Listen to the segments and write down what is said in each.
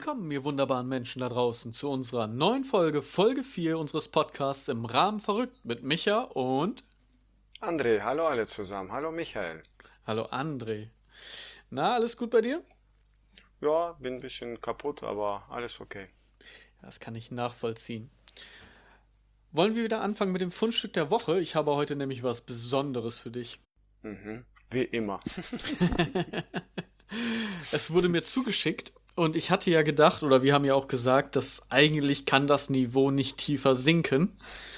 Willkommen, ihr wunderbaren Menschen da draußen, zu unserer neuen Folge, Folge 4 unseres Podcasts im Rahmen verrückt mit Micha und André, hallo alle zusammen. Hallo Michael. hallo André. Na, alles gut bei dir? Ja, bin ein bisschen kaputt, aber alles okay. Das kann ich nachvollziehen. Wollen wir wieder anfangen mit dem Fundstück der Woche? Ich habe heute nämlich was Besonderes für dich. Wie immer. Es wurde mir zugeschickt und ich hatte ja gedacht, oder wir haben ja auch gesagt, dass eigentlich kann das Niveau nicht tiefer sinken.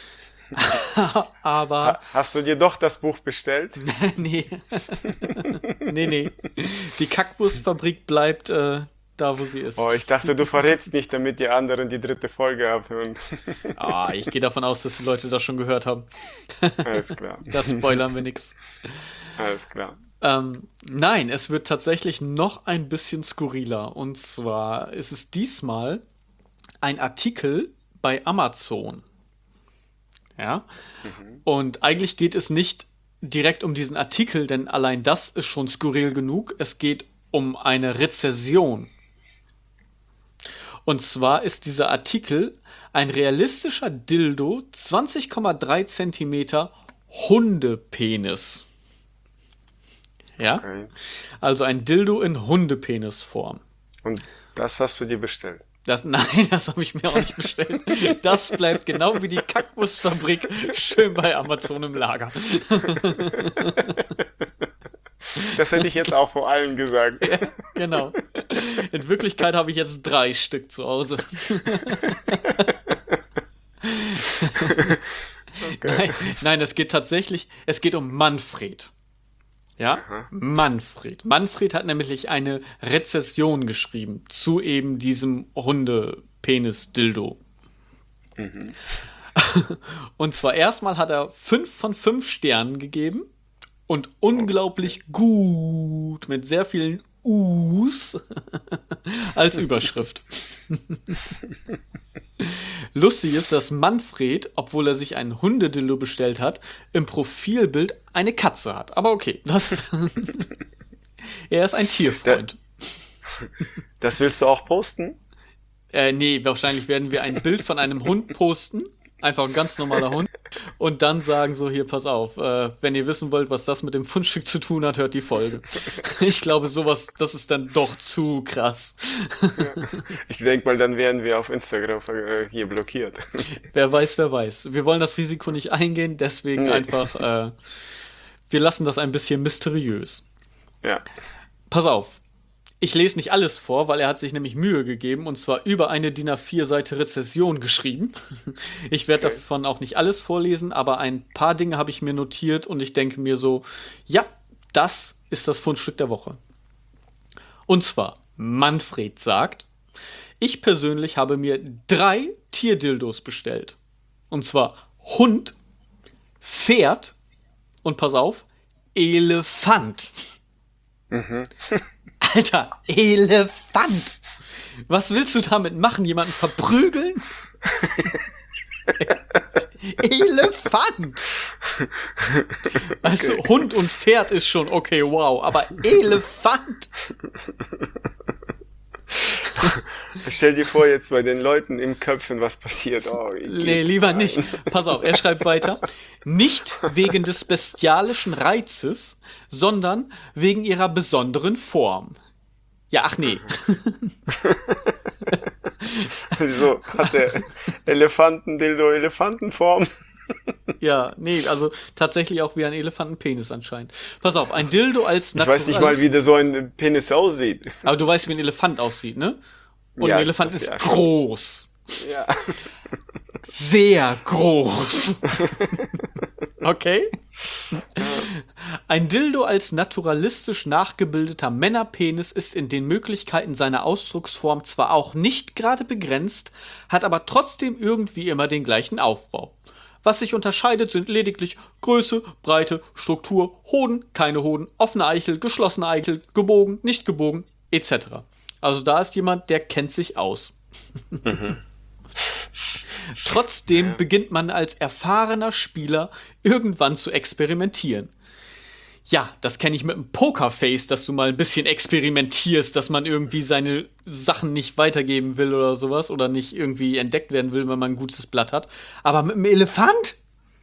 Aber Hast du dir doch das Buch bestellt? nee, nee. Die Kackwurstfabrik bleibt da, wo sie ist. Oh, ich dachte, du verrätst nicht, damit die anderen die dritte Folge abhören. Ich gehe davon aus, dass die Leute das schon gehört haben. Alles klar. Da spoilern wir nichts. Alles klar. Nein, es wird tatsächlich noch ein bisschen skurriler. Und zwar ist es diesmal ein Artikel bei Amazon. Ja. Und eigentlich geht es nicht direkt um diesen Artikel, denn allein das ist schon skurril genug. Es geht um eine Rezession. Und zwar ist dieser Artikel ein realistischer Dildo, 20,3 Zentimeter Hundepenis. Ja? Okay. Also ein Dildo in Hundepenisform. Und das hast du dir bestellt. Nein, das habe ich mir auch nicht bestellt. Das bleibt genau wie die Kackwurstfabrik schön bei Amazon im Lager. Das hätte ich jetzt auch vor allem gesagt. Ja, genau. In Wirklichkeit habe ich jetzt 3 Stück zu Hause. Okay. Nein, es geht um Manfred. Ja, Aha. Manfred. Manfred hat nämlich eine Rezession geschrieben zu eben diesem Hundepenis-Dildo. Und zwar erstmal hat er 5 von 5 Sternen gegeben und unglaublich gut mit sehr vielen U's als Überschrift. Lustig ist, dass Manfred, obwohl er sich einen Hundedildo bestellt hat, im Profilbild eine Katze hat. Aber okay, er ist ein Tierfreund. Das willst du auch posten? Nee, wahrscheinlich werden wir ein Bild von einem Hund posten. Einfach ein ganz normaler Hund. Und dann sagen so, hier, pass auf, wenn ihr wissen wollt, was das mit dem Fundstück zu tun hat, hört die Folge. Ich glaube, sowas, das ist dann doch zu krass. Ich denke mal, dann werden wir auf Instagram hier blockiert. Wer weiß, wer weiß. Wir wollen das Risiko nicht eingehen, deswegen Nee. einfach, wir lassen das ein bisschen mysteriös. Ja. Pass auf. Ich lese nicht alles vor, weil er hat sich nämlich Mühe gegeben und zwar über eine DIN A4-Seite Rezession geschrieben. Ich werde Okay. davon auch nicht alles vorlesen, aber ein paar Dinge habe ich mir notiert und ich denke mir so, ja, das ist das Fundstück der Woche. Und zwar, Manfred sagt, ich persönlich habe mir 3 Tierdildos bestellt. Und zwar Hund, Pferd und pass auf, Elefant. Alter, Elefant! Was willst du damit machen? Jemanden verprügeln? Elefant! Weißt du, Hund und Pferd ist schon okay, wow, aber Elefant! Stell dir vor, jetzt bei den Leuten im Köpfen, was passiert. Oh, Nee, lieber nicht. Pass auf, er schreibt weiter. Nicht wegen des bestialischen Reizes, sondern wegen ihrer besonderen Form. Ja, ach nee. Wieso hat der Elefantendildo Elefantenform? Ja, nee, also tatsächlich auch wie ein Elefantenpenis anscheinend. Pass auf, ein Dildo als Ich weiß nicht mal, wie der so ein Penis aussieht. Aber du weißt, wie ein Elefant aussieht, ne? Und Ja, ein Elefant das ist ja schon. groß. Ja. Sehr groß. Okay? Ein Dildo als naturalistisch nachgebildeter Männerpenis ist in den Möglichkeiten seiner Ausdrucksform zwar auch nicht gerade begrenzt, hat aber trotzdem irgendwie immer den gleichen Aufbau. Was sich unterscheidet, sind lediglich Größe, Breite, Struktur, Hoden, keine Hoden, offene Eichel, geschlossene Eichel, gebogen, nicht gebogen, etc. Also da ist jemand, der kennt sich aus. Trotzdem beginnt man als erfahrener Spieler irgendwann zu experimentieren. Ja, das kenne ich mit dem Pokerface, dass du mal ein bisschen experimentierst, dass man irgendwie seine Sachen nicht weitergeben will oder sowas oder nicht irgendwie entdeckt werden will, wenn man ein gutes Blatt hat. Aber mit dem Elefant?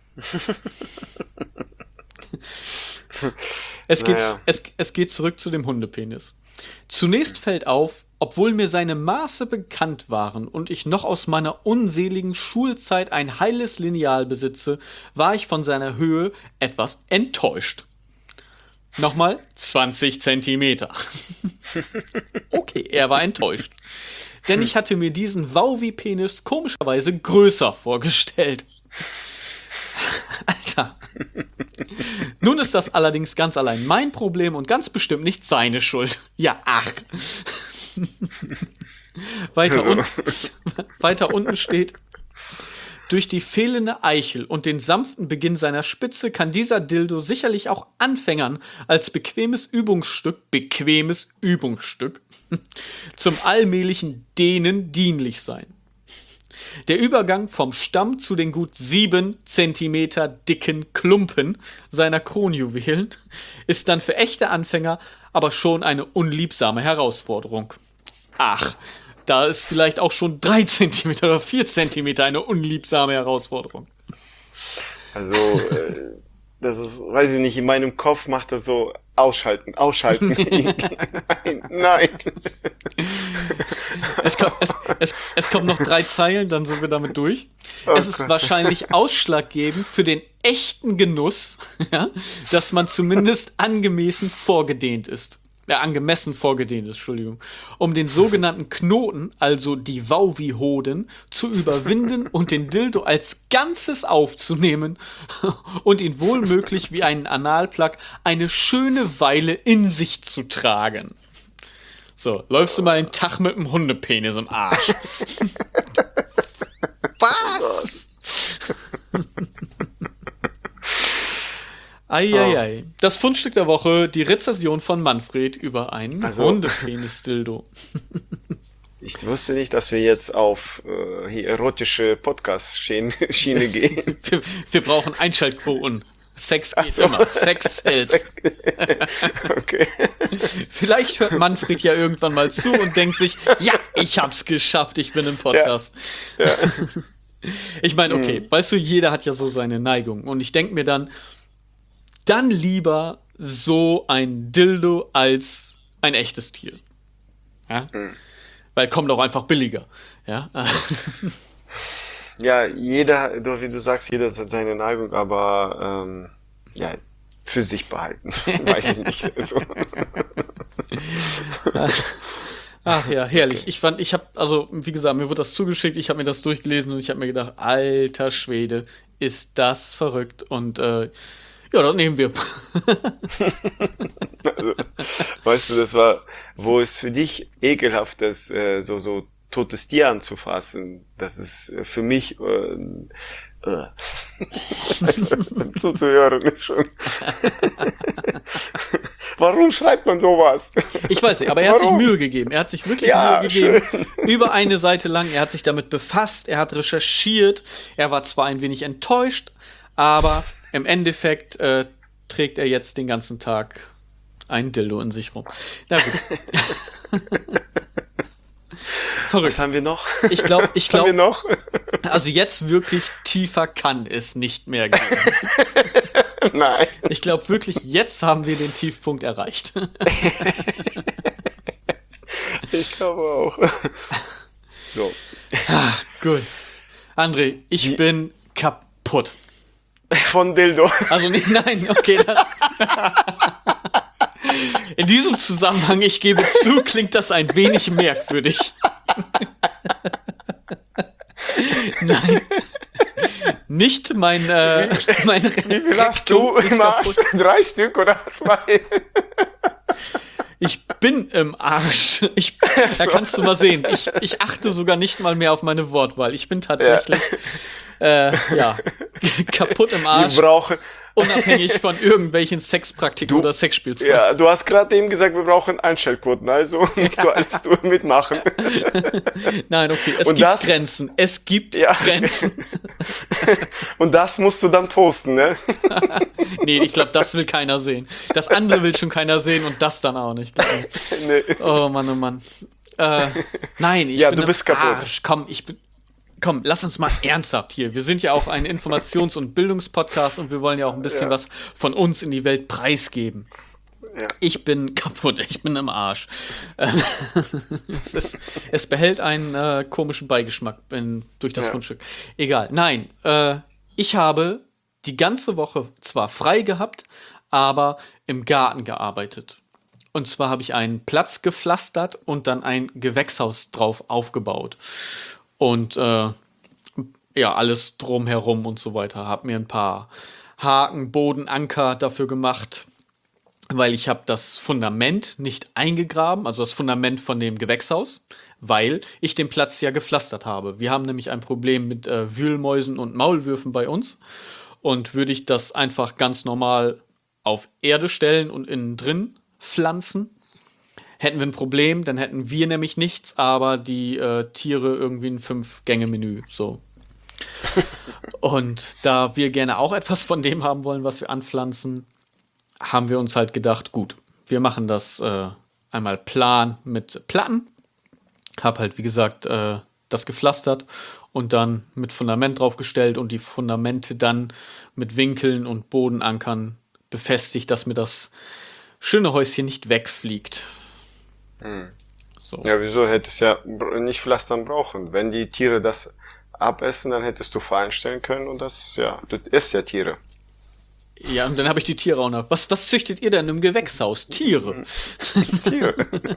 Naja. Es geht zurück zu dem Hundepenis. Zunächst fällt auf, obwohl mir seine Maße bekannt waren und ich noch aus meiner unseligen Schulzeit ein heiles Lineal besitze, war ich von seiner Höhe etwas enttäuscht. Nochmal 20 Zentimeter. Okay, er war enttäuscht. Denn ich hatte mir diesen Wauwi-Penis komischerweise größer vorgestellt. Alter. Nun ist das allerdings ganz allein mein Problem und ganz bestimmt nicht seine Schuld. Ja, ach. Weiter unten steht: Durch die fehlende Eichel und den sanften Beginn seiner Spitze kann dieser Dildo sicherlich auch Anfängern als bequemes Übungsstück zum allmählichen Dehnen dienlich sein. Der Übergang vom Stamm zu den gut 7 Zentimeter dicken Klumpen seiner Kronjuwelen ist dann für echte Anfänger aber schon eine unliebsame Herausforderung. Ach, da ist vielleicht auch schon 3 Zentimeter oder 4 Zentimeter eine unliebsame Herausforderung. Also, das ist, weiß ich nicht, in meinem Kopf macht das so ausschalten. Nein. Es kommen noch 3 Zeilen, dann sind wir damit durch. Oh es ist Gott. wahrscheinlich ausschlaggebend für den echten Genuss, ja, dass man zumindest angemessen vorgedehnt ist. Entschuldigung. Um den sogenannten Knoten, also die Wauwi-Hoden, zu überwinden und den Dildo als Ganzes aufzunehmen und ihn wohlmöglich wie einen Analplug eine schöne Weile in sich zu tragen. So, läufst du mal einen Tag mit dem Hundepenis im Arsch. Was? Eieiei. Das Fundstück der Woche, die Rezession von Manfred über einen Hundepenis-Dildo. Ich wusste nicht, dass wir jetzt auf hier erotische Podcast-Schiene gehen. Wir brauchen Einschaltquoten. Sex geht immer. Sex hält. Okay. Vielleicht hört Manfred ja irgendwann mal zu und denkt sich, ja, ich hab's geschafft, ich bin im Podcast. Ja. Ich meine, okay, weißt du, jeder hat ja so seine Neigung. Und ich denke mir dann lieber so ein Dildo als ein echtes Tier. Ja? Weil kommt auch einfach billiger. Ja, Ja, jeder, wie du sagst, jeder hat seine Neigung, aber ja, für sich behalten. Weiß ich nicht. Also. Ach ja, herrlich. Wie gesagt, mir wurde das zugeschickt, ich habe mir das durchgelesen und ich habe mir gedacht, alter Schwede, ist das verrückt. Und ja, das nehmen wir. Also, weißt du, das war, wo es für dich ekelhaft ist, so totes Tier anzufassen. Das ist für mich zuzuhören ist schon. Warum schreibt man sowas? Ich weiß nicht, aber er hat sich Mühe gegeben. Er hat sich wirklich Mühe gegeben. Schön. Über eine Seite lang. Er hat sich damit befasst. Er hat recherchiert. Er war zwar ein wenig enttäuscht, aber im Endeffekt trägt er jetzt den ganzen Tag ein Dildo in sich rum. Na gut. Verrückt. Was haben wir noch? Ich glaube, haben wir noch? also jetzt wirklich tiefer kann es nicht mehr gehen. Nein. Ich glaube wirklich, jetzt haben wir den Tiefpunkt erreicht. Ich glaube auch. So. Gut. André, ich bin kaputt. Von Dildo. Also nein, okay. In diesem Zusammenhang, ich gebe zu, klingt das ein wenig merkwürdig. Nein. Nicht mein Wie viel hast du im Arsch? 3 Stück oder 2? Ich bin im Arsch. Da kannst du mal sehen. Ich achte sogar nicht mal mehr auf meine Wortwahl. Ich bin tatsächlich Ja, kaputt im Arsch. Wir brauchen, Unabhängig von irgendwelchen Sexpraktiken Du- oder Sexspielzeugen. ja, du hast gerade eben gesagt, wir brauchen Einstellquoten, also musst du alles mitmachen. Nein, okay, es Und gibt das- Grenzen. Es gibt Ja. Grenzen. Und das musst du dann posten, ne? Nee, ich glaube, das will keiner sehen. Das andere will schon keiner sehen und das dann auch nicht. glaub ich. Nee. Oh Mann, oh Mann. Nein, ich Ja, bin du im bist kaputt. Arsch. Komm, lass uns mal ernsthaft hier. Wir sind ja auch ein Informations- und Bildungspodcast und wir wollen ja auch ein bisschen Ja. was von uns in die Welt preisgeben. Ja. Ich bin kaputt, ich bin im Arsch. Es behält einen komischen Beigeschmack durch das Ja. Grundstück. Egal, nein, ich habe die ganze Woche zwar frei gehabt, aber im Garten gearbeitet. Und zwar habe ich einen Platz gepflastert und dann ein Gewächshaus drauf aufgebaut. Und ja, alles drumherum und so weiter. Habe mir ein paar Haken, Boden, Anker dafür gemacht, weil ich habe das Fundament nicht eingegraben, also das Fundament von dem Gewächshaus, weil ich den Platz ja gepflastert habe. Wir haben nämlich ein Problem mit Wühlmäusen und Maulwürfen bei uns. Und würde ich das einfach ganz normal auf Erde stellen und innen drin pflanzen, hätten wir ein Problem, dann hätten wir nämlich nichts, aber die Tiere irgendwie ein 5-Gänge-Menü. So. Und da wir gerne auch etwas von dem haben wollen, was wir anpflanzen, haben wir uns halt gedacht, gut, wir machen das einmal plan mit Platten. Hab halt, wie gesagt, das gepflastert und dann mit Fundament draufgestellt und die Fundamente dann mit Winkeln und Bodenankern befestigt, dass mir das schöne Häuschen nicht wegfliegt. So. Ja, wieso hättest ja nicht pflastern brauchen? Wenn die Tiere das abessen, dann hättest du vereinstellen können und das, ja, du isst ja Tiere. Ja, und dann habe ich die Tiere auch noch. Was züchtet ihr denn im Gewächshaus? Tiere. Tiere.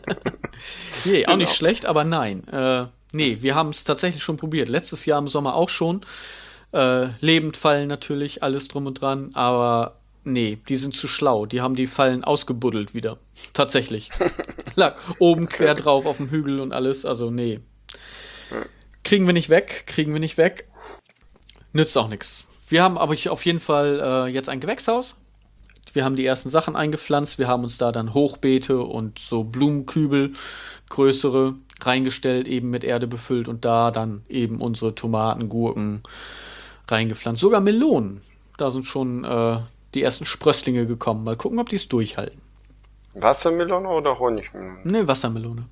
Nee, auch nicht Genau. schlecht, aber nein. Nee, wir haben es tatsächlich schon probiert. Letztes Jahr im Sommer auch schon. Lebendfallen natürlich, alles drum und dran. Aber nee, die sind zu schlau. Die haben die Fallen ausgebuddelt wieder. Tatsächlich. Lag oben quer drauf auf dem Hügel und alles. Also nee. Kriegen wir nicht weg. Nützt auch nichts. Wir haben aber auf jeden Fall jetzt ein Gewächshaus. Wir haben die ersten Sachen eingepflanzt. Wir haben uns da dann Hochbeete und so Blumenkübel, größere, reingestellt, eben mit Erde befüllt und da dann eben unsere Tomaten, Gurken reingepflanzt. Sogar Melonen. Da sind schon die ersten Sprösslinge gekommen. Mal gucken, ob die es durchhalten. Wassermelone oder Honigmelone? Ne, Wassermelone.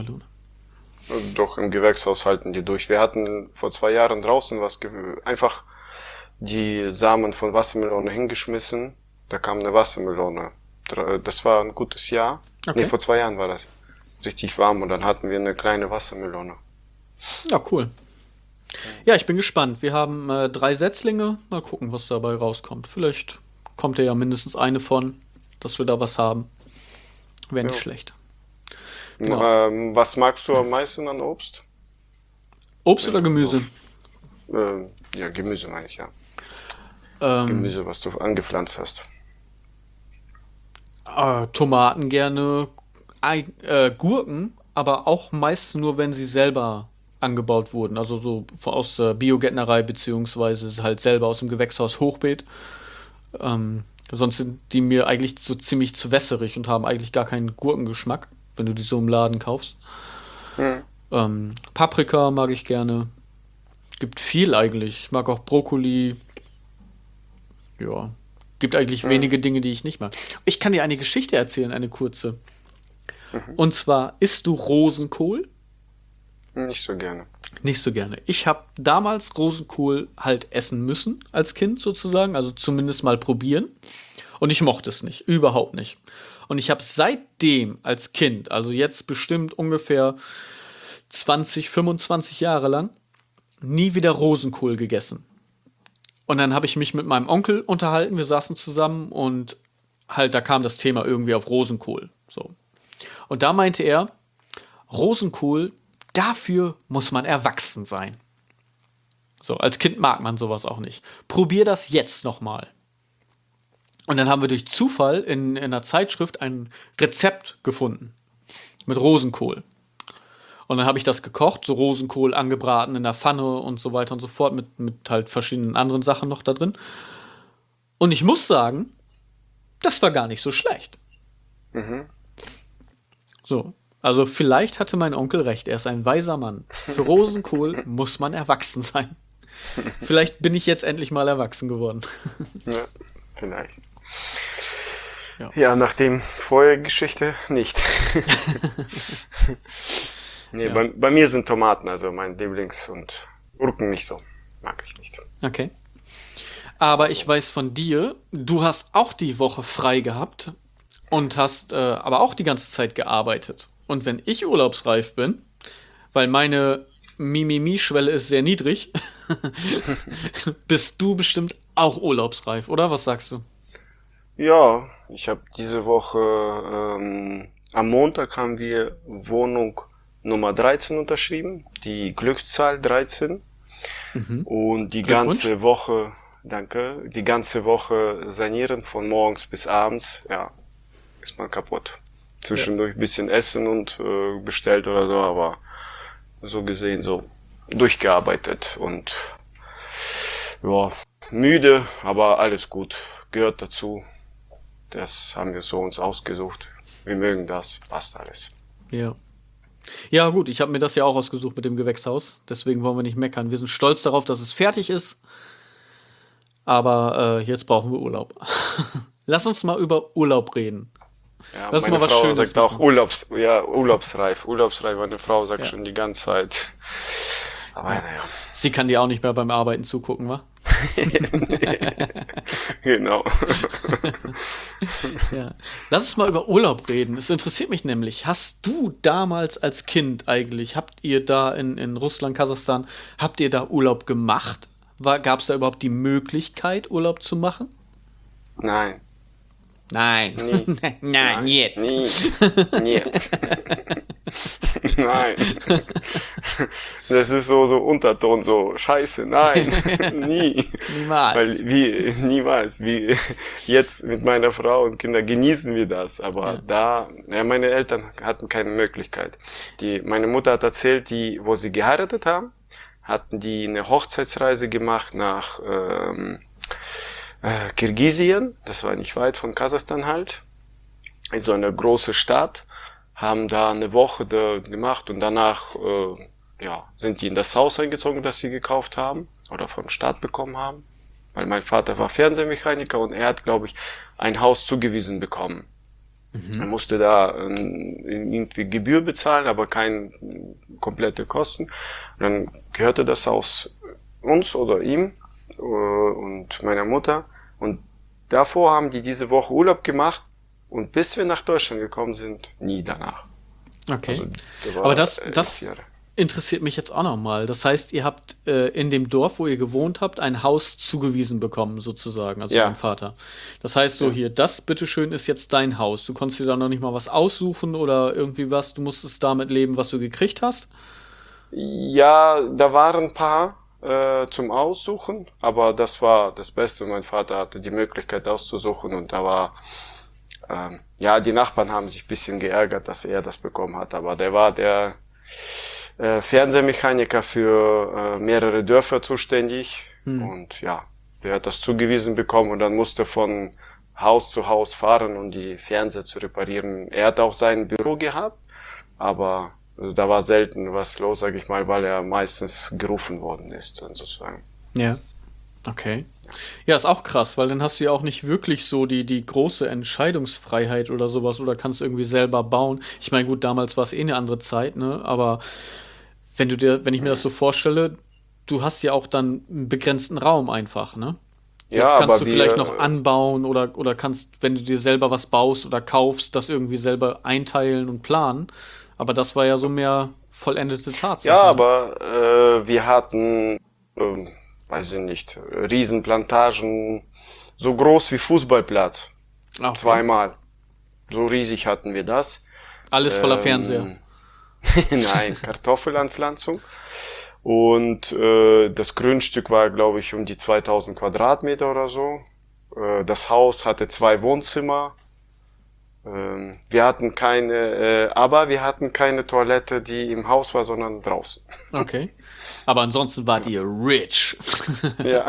Doch, im Gewächshaus halten die durch. Wir hatten vor 2 Jahren draußen einfach die Samen von Wassermelone hingeschmissen. Da kam eine Wassermelone. Das war ein gutes Jahr. Okay. Nee, vor 2 Jahren war das. Richtig warm und dann hatten wir eine kleine Wassermelone. Ja, cool. Ja, ich bin gespannt. Wir haben 3 Setzlinge. Mal gucken, was dabei rauskommt. Vielleicht kommt ja mindestens eine von, dass wir da was haben. Wäre nicht Ja. schlecht. Genau. Was magst du am meisten an Obst? Obst oder Gemüse? Ja, Gemüse meine ich, ja. Ähm, Gemüse, was du angepflanzt hast. Tomaten gerne, Gurken, aber auch meist nur, wenn sie selber angebaut wurden. Also so aus der Biogärtnerei, beziehungsweise halt selber aus dem Gewächshaus Hochbeet. Sonst sind die mir eigentlich so ziemlich zu wässerig und haben eigentlich gar keinen Gurkengeschmack, wenn du die so im Laden kaufst. Paprika mag ich gerne. Gibt viel eigentlich. Ich mag auch Brokkoli. Ja. Gibt eigentlich wenige Dinge, die ich nicht mag. Ich kann dir eine Geschichte erzählen, eine kurze. Und zwar, isst du Rosenkohl? Nicht so gerne. Nicht so gerne. Ich habe damals Rosenkohl halt essen müssen, als Kind sozusagen, also zumindest mal probieren. Und ich mochte es nicht, überhaupt nicht. Und ich habe seitdem als Kind, also jetzt bestimmt ungefähr 20, 25 Jahre lang, nie wieder Rosenkohl gegessen. Und dann habe ich mich mit meinem Onkel unterhalten, wir saßen zusammen und halt, da kam das Thema irgendwie auf Rosenkohl. So. Und da meinte er, Rosenkohl, dafür muss man erwachsen sein. So, als Kind mag man sowas auch nicht. Probier das jetzt nochmal. Und dann haben wir durch Zufall in einer Zeitschrift ein Rezept gefunden mit Rosenkohl. Und dann habe ich das gekocht, so Rosenkohl angebraten in der Pfanne und so weiter und so fort, mit halt verschiedenen anderen Sachen noch da drin. Und ich muss sagen, das war gar nicht so schlecht. Mhm. So, also vielleicht hatte mein Onkel recht, er ist ein weiser Mann. Für Rosenkohl muss man erwachsen sein. Vielleicht bin ich jetzt endlich mal erwachsen geworden. Ja, vielleicht. Ja. Ja, nach dem Vorhergeschichte nicht. Nee, Ja. bei mir sind Tomaten, also mein Lieblings- und Gurken nicht so. Mag ich nicht. Okay. Aber ich weiß von dir, du hast auch die Woche frei gehabt und hast aber auch die ganze Zeit gearbeitet. Und wenn ich urlaubsreif bin, weil meine Mimimi-Schwelle ist sehr niedrig, bist du bestimmt auch urlaubsreif, oder? Was sagst du? Ja, ich habe diese Woche, am Montag haben wir Wohnung Nummer 13 unterschrieben, die Glückszahl 13. Mhm. Und die Glückwunsch. ganze Woche, danke, die ganze Woche sanieren von morgens bis abends, ja, ist man kaputt. Zwischendurch ein bisschen essen und bestellt oder so, aber so gesehen so durchgearbeitet und ja, müde, aber alles gut, gehört dazu. Das haben wir so uns ausgesucht. Wir mögen das, passt alles. Ja. Ja, gut, ich habe mir das ja auch ausgesucht mit dem Gewächshaus. Deswegen wollen wir nicht meckern. Wir sind stolz darauf, dass es fertig ist. Aber jetzt brauchen wir Urlaub. Lass uns mal über Urlaub reden. Ja, Lass meine mal was Frau Schönes sagt auch machen. urlaubsreif. Urlaubsreif, meine Frau sagt Ja. schon die ganze Zeit. Aber Ja. naja, Sie kann dir auch nicht mehr beim Arbeiten zugucken, wa? genau. Ja. Lass uns mal über Urlaub reden. Es interessiert mich nämlich. Hast du damals als Kind eigentlich, habt ihr da in Russland, Kasachstan, habt ihr da Urlaub gemacht? Gab es da überhaupt die Möglichkeit, Urlaub zu machen? Nein, Nein. nie, Nein, nein, niet. nie, nie. Nein. Das ist so Unterton, so Scheiße, nein, nie. Niemals. Weil niemals, wie jetzt mit meiner Frau und Kindern genießen wir das, aber meine Eltern hatten keine Möglichkeit. Meine Mutter hat erzählt, wo sie geheiratet haben, hatten die eine Hochzeitsreise gemacht nach Kirgisien, das war nicht weit von Kasachstan halt, in so eine große Stadt, haben da eine Woche da gemacht und danach sind die in das Haus eingezogen, das sie gekauft haben oder vom Staat bekommen haben, weil mein Vater war Fernsehmechaniker und er hat, glaube ich, ein Haus zugewiesen bekommen. Er musste da irgendwie Gebühr bezahlen, aber keine komplette Kosten. Und dann gehörte das Haus uns oder ihm und meiner Mutter. Und davor haben die diese Woche Urlaub gemacht und bis wir nach Deutschland gekommen sind, nie danach. Okay. Also, da war Aber das x Jahre. interessiert mich jetzt auch nochmal. Das heißt, ihr habt in dem Dorf, wo ihr gewohnt habt, ein Haus zugewiesen bekommen, sozusagen, also Ja. dein Vater. Das heißt so, Ja. hier, das bitteschön ist jetzt dein Haus. Du konntest dir da noch nicht mal was aussuchen oder irgendwie was. Du musstest damit leben, was du gekriegt hast. Ja, da waren ein paar zum Aussuchen, aber das war das Beste. Mein Vater hatte die Möglichkeit auszusuchen und da war, die Nachbarn haben sich ein bisschen geärgert, dass er das bekommen hat, aber der war der Fernsehmechaniker für mehrere Dörfer zuständig und ja, der hat das zugewiesen bekommen und dann musste von Haus zu Haus fahren, um die Fernseher zu reparieren. Er hat auch sein Büro gehabt, aber da war selten was los, sag ich mal, weil er meistens gerufen worden ist, sozusagen. Ja. Okay. Ja, ist auch krass, weil dann hast du ja auch nicht wirklich so die große Entscheidungsfreiheit oder sowas oder kannst irgendwie selber bauen. Ich meine, gut, damals war es eh eine andere Zeit, ne? Aber wenn ich mir das so vorstelle, du hast ja auch dann einen begrenzten Raum einfach, ne? Ja, Jetzt kannst aber du vielleicht noch anbauen oder kannst, wenn du dir selber was baust oder kaufst, das irgendwie selber einteilen und planen. Aber das war ja so mehr vollendete Tatsache. ja, Ne? aber wir hatten, weiß ich nicht, Riesenplantagen, so groß wie Fußballplatz, Ah, okay. zweimal. So riesig hatten wir das. Alles voller Fernseher. Nein, Kartoffelanpflanzung. Und das Grundstück war, glaube ich, um die 2000 Quadratmeter oder so. Das Haus hatte 2 Wohnzimmer, Wir hatten aber wir hatten keine Toilette, die im Haus war, sondern draußen. Okay. Aber ansonsten wart ihr rich. Ja.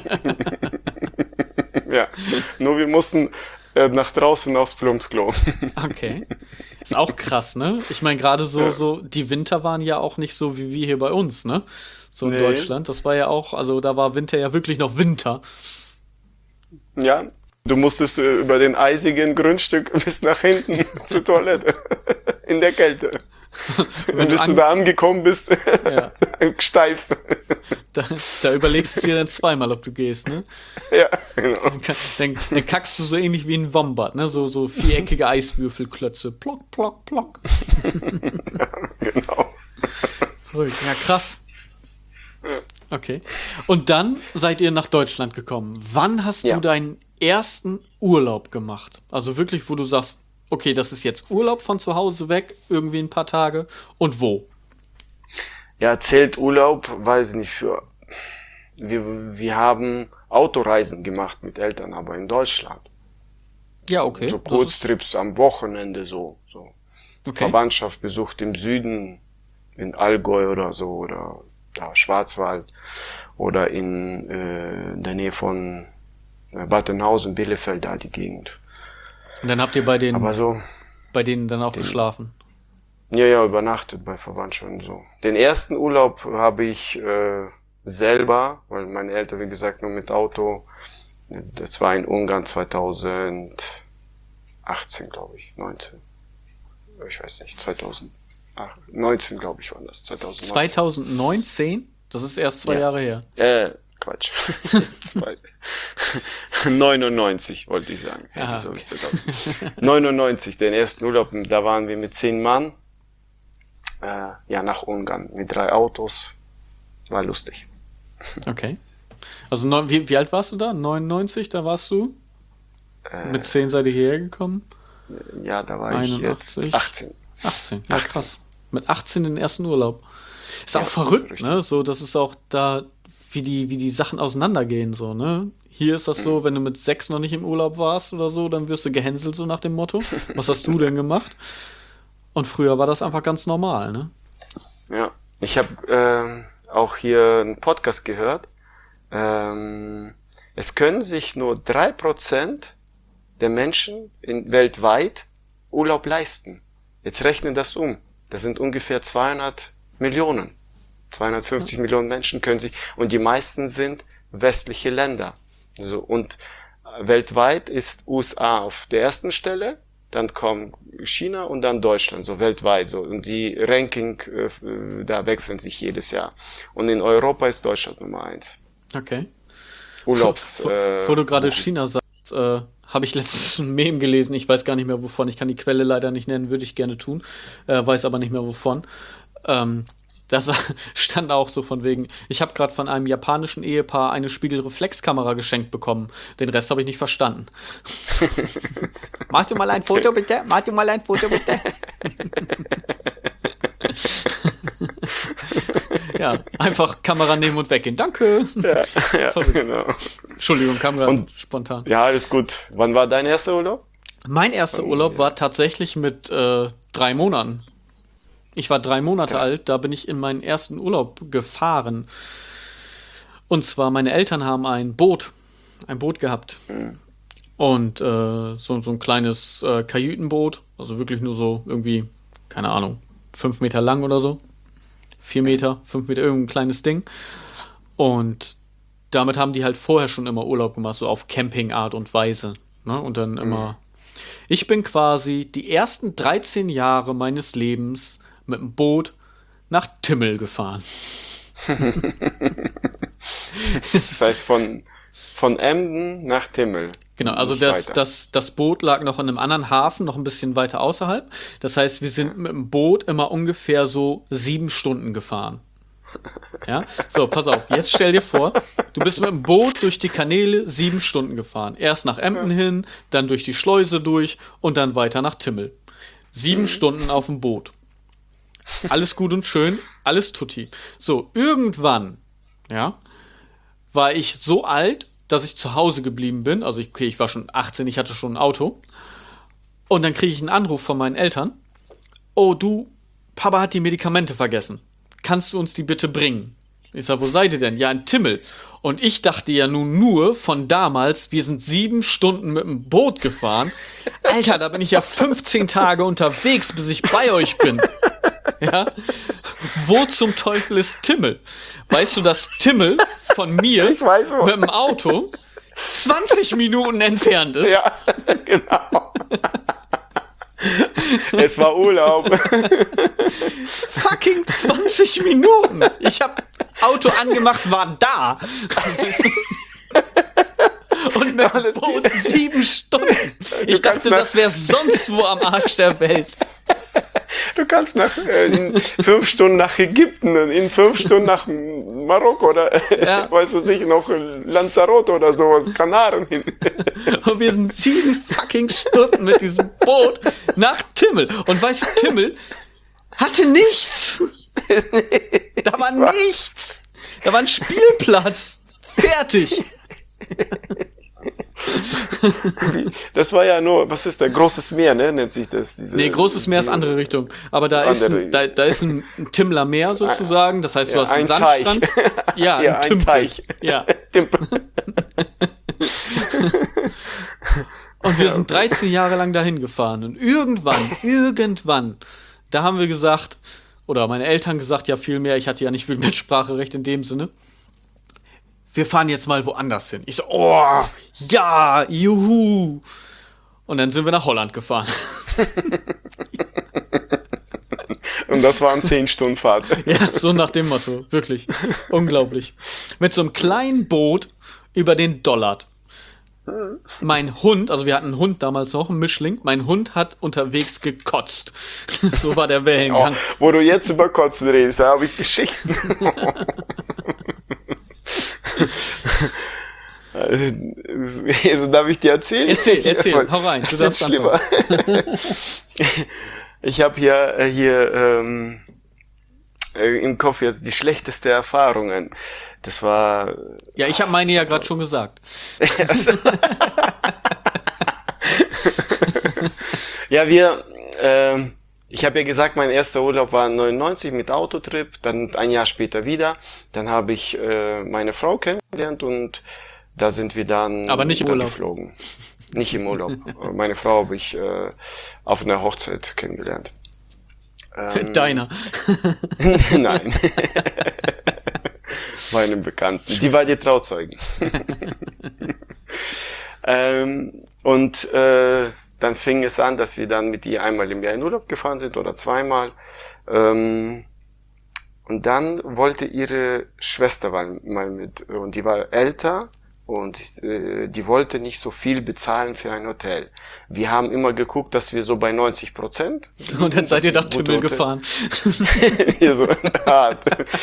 Ja. Nur wir mussten nach draußen aufs Plumpsklo. Okay. Ist auch krass, ne? Ich meine, gerade so, die Winter waren ja auch nicht so wie wir hier bei uns, ne? So in Deutschland. Das war ja auch, also da war Winter ja wirklich noch Winter. Ja. Du musstest über den eisigen Grundstück bis nach hinten zur Toilette. In der Kälte. Und bis du da angekommen bist, Ja. steif. Da überlegst du dir dann zweimal, ob du gehst, ne? Ja, genau. Dann kackst du so ähnlich wie ein Wombat, ne? So viereckige Eiswürfelklötze. Plock, plock, plock. Ja, genau. Verrückt. Ja, krass. Okay. Und dann seid ihr nach Deutschland gekommen. Wann hast du deinen ersten Urlaub gemacht? Also wirklich, wo du sagst, okay, das ist jetzt Urlaub von zu Hause weg, irgendwie ein paar Tage. Und wo? Ja, zählt Urlaub, weiß nicht, wir haben Autoreisen gemacht mit Eltern, aber in Deutschland. Ja, okay. So Kurztrips am Wochenende, so. Okay. Verwandtschaft besucht im Süden, in Allgäu oder so, oder da Schwarzwald, oder in der Nähe von Bad Oeynhausen, Bielefeld, da die Gegend. Und dann habt ihr bei Aber denen dann auch geschlafen? Ja, übernachtet bei Verwandten und so. Den ersten Urlaub habe ich selber, weil meine Eltern, wie gesagt, nur mit Auto. Das war in Ungarn 2018, glaube ich, 19. Ich weiß nicht, 2019, glaube ich, war das. 2019? Das ist erst 2 Jahre her. Quatsch. 99 wollte ich sagen. Aha, Wieso ich 99, den ersten Urlaub, da waren wir mit 10 Mann. Nach Ungarn mit 3 Autos. War lustig. Okay. Also wie alt warst du da? 99, da warst du? Mit 10 seid ihr hierher gekommen? Ja, da war 81. ich jetzt 18. 18, ja krass. Mit 18 den ersten Urlaub. Ist auch verrückt, richtig. ne? So, das ist auch da, wie die Sachen auseinandergehen, so, ne? Hier ist das so, wenn du mit 6 noch nicht im Urlaub warst oder so, dann wirst du gehänselt, so nach dem Motto. Was hast du denn gemacht? Und früher war das einfach ganz normal, ne? Ja, ich habe auch hier einen Podcast gehört. Es können sich nur 3% der Menschen weltweit Urlaub leisten. Jetzt rechnen das um. Das sind ungefähr 200 Millionen. 250 Millionen Menschen können sich, und die meisten sind westliche Länder. So, und weltweit ist USA auf der ersten Stelle, dann kommt China und dann Deutschland, so weltweit, so. Und die Ranking, da wechseln sich jedes Jahr. Und in Europa ist Deutschland Nummer 1. Okay. Wo du gerade China sagst, habe ich letztens ein Meme gelesen, ich weiß gar nicht mehr wovon, ich kann die Quelle leider nicht nennen, würde ich gerne tun, weiß aber nicht mehr wovon. Das stand auch so von wegen, ich habe gerade von einem japanischen Ehepaar eine Spiegelreflexkamera geschenkt bekommen. Den Rest habe ich nicht verstanden. Machst du mal ein Foto bitte? Mach du mal ein Foto bitte? Ja, einfach Kamera nehmen und weggehen. Danke. Ja, genau. Entschuldigung, kam gerade spontan. Ja, alles gut. Wann war dein erster Urlaub? Mein erster Urlaub war tatsächlich mit 3 Monaten. Ich war 3 Monate alt, da bin ich in meinen ersten Urlaub gefahren. Und zwar, meine Eltern haben ein Boot gehabt. Und so ein kleines Kajütenboot, also wirklich nur so irgendwie, keine Ahnung, 5 Meter lang oder so. 4 Meter, 5 Meter, irgendein kleines Ding. Und damit haben die halt vorher schon immer Urlaub gemacht, so auf Campingart und Weise. Ne? Und dann immer. Ich bin quasi die ersten 13 Jahre meines Lebens mit dem Boot nach Timmel gefahren. Das heißt von Emden nach Timmel. Genau, also das Boot lag noch in einem anderen Hafen, noch ein bisschen weiter außerhalb. Das heißt, wir sind mit dem Boot immer ungefähr so 7 Stunden gefahren. Ja, so, pass auf, jetzt stell dir vor, du bist mit dem Boot durch die Kanäle 7 Stunden gefahren. Erst nach Emden hin, dann durch die Schleuse durch und dann weiter nach Timmel. 7 Stunden auf dem Boot. Alles gut und schön, alles tutti. So, irgendwann, ja, war ich so alt, dass ich zu Hause geblieben bin. Also ich war schon 18, ich hatte schon ein Auto. Und dann kriege ich einen Anruf von meinen Eltern. Oh, Papa hat die Medikamente vergessen. Kannst du uns die bitte bringen? Ich sag, wo seid ihr denn? Ja, in Timmel. Und ich dachte ja nun nur von damals, wir sind 7 Stunden mit dem Boot gefahren. Alter, da bin ich ja 15 Tage unterwegs, bis ich bei euch bin. Ja? Wo zum Teufel ist Timmel? Weißt du, dass Timmel von mir Ich weiß wo. mit dem Auto 20 Minuten entfernt ist? Ja, genau. Es war Urlaub. Fucking 20 Minuten. Ich hab Auto angemacht, war da. Und mit dem Boot 7 Stunden. Ich dachte, das wäre sonst wo am Arsch der Welt. Du kannst in 5 Stunden nach Ägypten, in 5 Stunden nach Marokko oder, weißt du sich, noch Lanzarote oder sowas, Kanaren hin. Und wir sind 7 fucking Stunden mit diesem Boot nach Timmel. Und weißt du, Timmel hatte nichts. Da war nichts. Da war ein Spielplatz. Fertig. Das war ja nur, was ist der, großes Meer, ne, nennt sich das? Großes Meer ist andere Richtung. Aber da ist ein Timmler Meer sozusagen. Das heißt, du hast einen Sandstrand. Teich. Ja, ein Teich. Ja. Und wir sind 13 Jahre lang dahin gefahren. Und irgendwann, da haben wir gesagt, oder meine Eltern gesagt, ja vielmehr, ich hatte ja nicht viel Mitspracherecht in dem Sinne. Wir fahren jetzt mal woanders hin. Ich so, oh, ja, juhu. Und dann sind wir nach Holland gefahren. Und das waren 10 Stunden Fahrt. Ja, so nach dem Motto. Wirklich. Unglaublich. Mit so einem kleinen Boot über den Dollard. Mein Hund, also wir hatten einen Hund damals noch, einen Mischling, mein Hund hat unterwegs gekotzt. So war der Wellengang. Oh, wo du jetzt über Kotzen redest, da habe ich Geschichten. Also, darf ich dir erzählen? Erzähl, hau rein. Das ist schlimmer. Ich habe hier im Kopf jetzt die schlechteste Erfahrungen. Das war... Ja, ich habe meine ja gerade schon gesagt. Ja, ich habe ja gesagt, mein erster Urlaub war 99 mit Autotrip, dann ein Jahr später wieder. Dann habe ich meine Frau kennengelernt und da sind wir dann aber nicht im Urlaub geflogen. Nicht im Urlaub. Meine Frau habe ich auf einer Hochzeit kennengelernt. Deiner? Nein. Meinem Bekannten. Die war die Trauzeugin. Und dann fing es an, dass wir dann mit ihr einmal im Jahr in Urlaub gefahren sind oder zweimal. Und dann wollte ihre Schwester mal mit. Und die war älter und die wollte nicht so viel bezahlen für ein Hotel. Wir haben immer geguckt, dass wir so bei 90%. Und dann seid ihr nach Timmel gefahren. Hier so hart.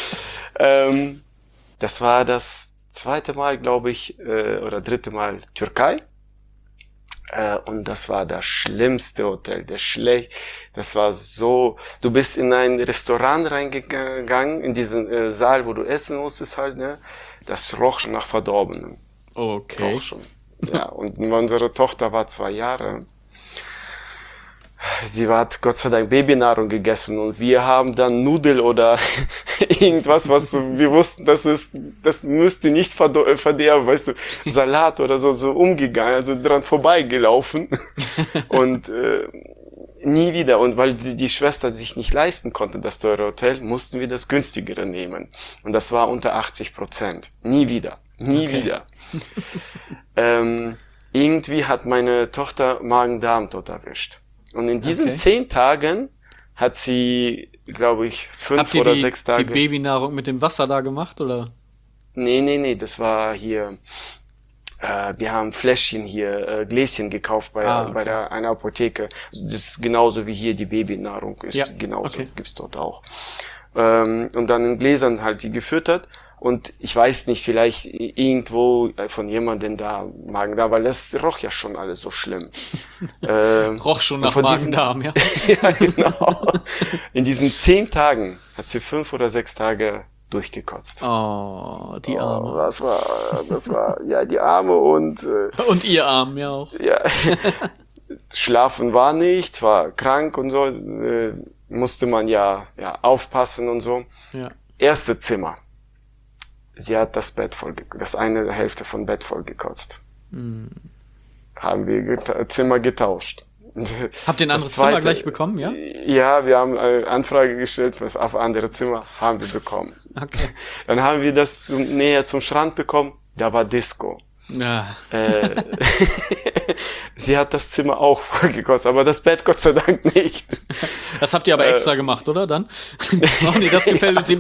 Das war das 2. Mal, glaube ich, oder 3. Mal Türkei. Und das war das schlimmste Hotel, das war so, du bist in ein Restaurant reingegangen, in diesen Saal, wo du essen musstest halt, ne, das roch schon nach Verdorbenem. Okay. Roch schon. Ja, und unsere Tochter war 2 Jahre. Sie hat Gott sei Dank Babynahrung gegessen und wir haben dann Nudel oder irgendwas, was wir wussten, das müsste nicht verderben, weißt du, Salat oder so umgegangen, also dran vorbeigelaufen und nie wieder. Und weil die Schwester sich nicht leisten konnte, das teure Hotel, mussten wir das günstigere nehmen und das war unter 80%. Nie wieder. Irgendwie hat meine Tochter Magen-Darm tot erwischt. Und in diesen 10 Tagen hat sie, glaube ich, 5 oder 6 Tage... Habt ihr die Babynahrung mit dem Wasser da gemacht, oder? Nee, das war hier... wir haben Fläschchen hier, Gläschen gekauft bei einer Apotheke. Das ist genauso wie hier die Babynahrung ist. Ja, genauso gibt's dort auch. Und dann in Gläsern halt die gefüttert. Und ich weiß nicht, vielleicht irgendwo von jemandem da Magen-Darm, weil das roch ja schon alles so schlimm. Roch schon nach Magen-Darm, ja. Ja, genau. In diesen 10 Tagen hat sie 5 oder 6 Tage durchgekotzt. Oh, die Arme. Das war, ja, die Arme und... und ihr Arm, ja auch. Ja. schlafen war nicht, war krank und so, musste man ja aufpassen und so. Ja. Erste Zimmer. Sie hat das eine Hälfte von Bett voll gekotzt. Haben wir Zimmer getauscht. Habt ihr ein anderes Zimmer gleich bekommen, ja? Ja, wir haben eine Anfrage gestellt auf andere Zimmer, haben wir bekommen. Okay. Dann haben wir das näher zum Strand bekommen, da war Disco. Ja. Sie hat das Zimmer auch voll gekostet, aber das Bett Gott sei Dank nicht. Das habt ihr aber extra gemacht, oder? Dann? Oh nee, das gefällt uns ihm.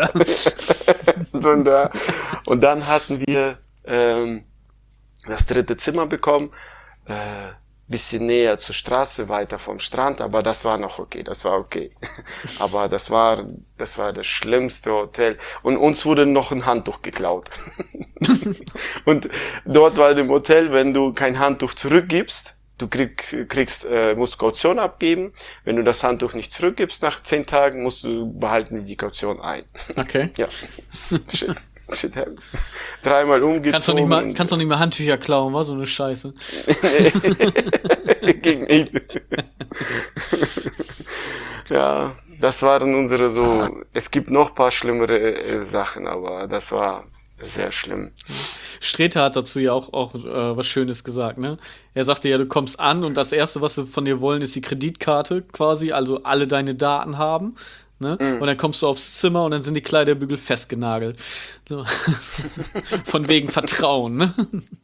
Und dann hatten wir das dritte Zimmer bekommen, bisschen näher zur Straße, weiter vom Strand, aber das war noch okay, das war okay. Aber das war das schlimmste Hotel. Und uns wurde noch ein Handtuch geklaut. Und dort war im Hotel, wenn du kein Handtuch zurückgibst, musst Kaution abgeben. Wenn du das Handtuch nicht zurückgibst, nach 10 Tagen behalten die Kaution ein. Okay. Ja. Shit happens. 3-mal umgezogen. Kannst doch nicht mal Handtücher klauen, war so eine Scheiße. Ging nicht. Ja, das waren unsere es gibt noch ein paar schlimmere Sachen, aber das war sehr schlimm. Streter hat dazu ja auch was Schönes gesagt, ne? Er sagte ja, du kommst an und das Erste, was sie von dir wollen, ist die Kreditkarte quasi, also alle deine Daten haben. Ne? Und dann kommst du aufs Zimmer und dann sind die Kleiderbügel festgenagelt. So. Von wegen Vertrauen, ne?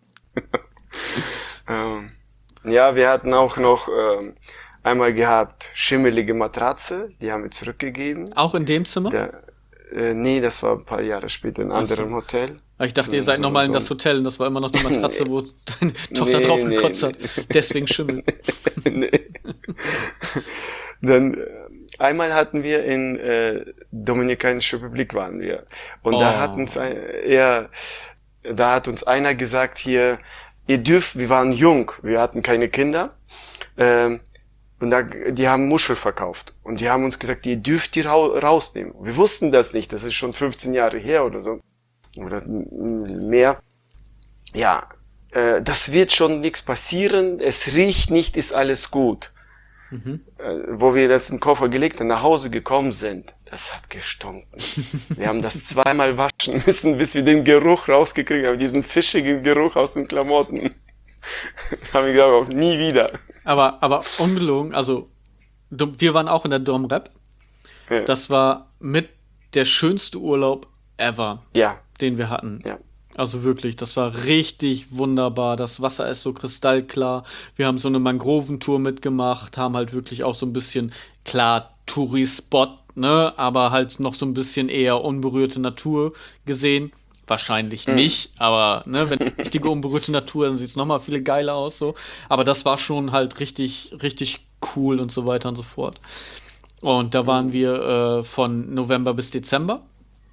Ja, wir hatten auch noch einmal gehabt schimmelige Matratze, die haben wir zurückgegeben. Auch in dem Zimmer? Nee, das war ein paar Jahre später in einem anderen Hotel. Ich dachte, ihr seid nochmal in das Hotel und das war immer noch die Matratze, wo deine Tochter drauf gekotzt hat. Deswegen Schimmel. Nee. Dann einmal hatten wir in Dominikanische Republik waren wir. Und da hat uns einer gesagt hier, wir waren jung, wir hatten keine Kinder. Und die haben Muschel verkauft. Und die haben uns gesagt, ihr dürft die rausnehmen. Wir wussten das nicht, das ist schon 15 Jahre her oder so. Oder mehr. Ja, das wird schon nichts passieren, es riecht nicht, ist alles gut. Wo wir das in den Koffer gelegt und nach Hause gekommen sind, das hat gestunken. Wir haben das 2-mal waschen müssen, bis wir den Geruch rausgekriegt haben, diesen fischigen Geruch aus den Klamotten. Haben wir gesagt, auch nie wieder. Aber ungelogen, also wir waren auch in der Domrep. Ja. Das war mit der schönste Urlaub ever, den wir hatten. Ja. Also wirklich, das war richtig wunderbar. Das Wasser ist so kristallklar. Wir haben so eine Mangroventour mitgemacht, haben halt wirklich auch so ein bisschen, klar, Touri-Spot, ne, aber halt noch so ein bisschen eher unberührte Natur gesehen. Wahrscheinlich nicht, aber ne, wenn richtige unberührte Natur, dann sieht es nochmal viel geiler aus so. Aber das war schon halt richtig, richtig cool und so weiter und so fort. Und da waren wir von November bis Dezember.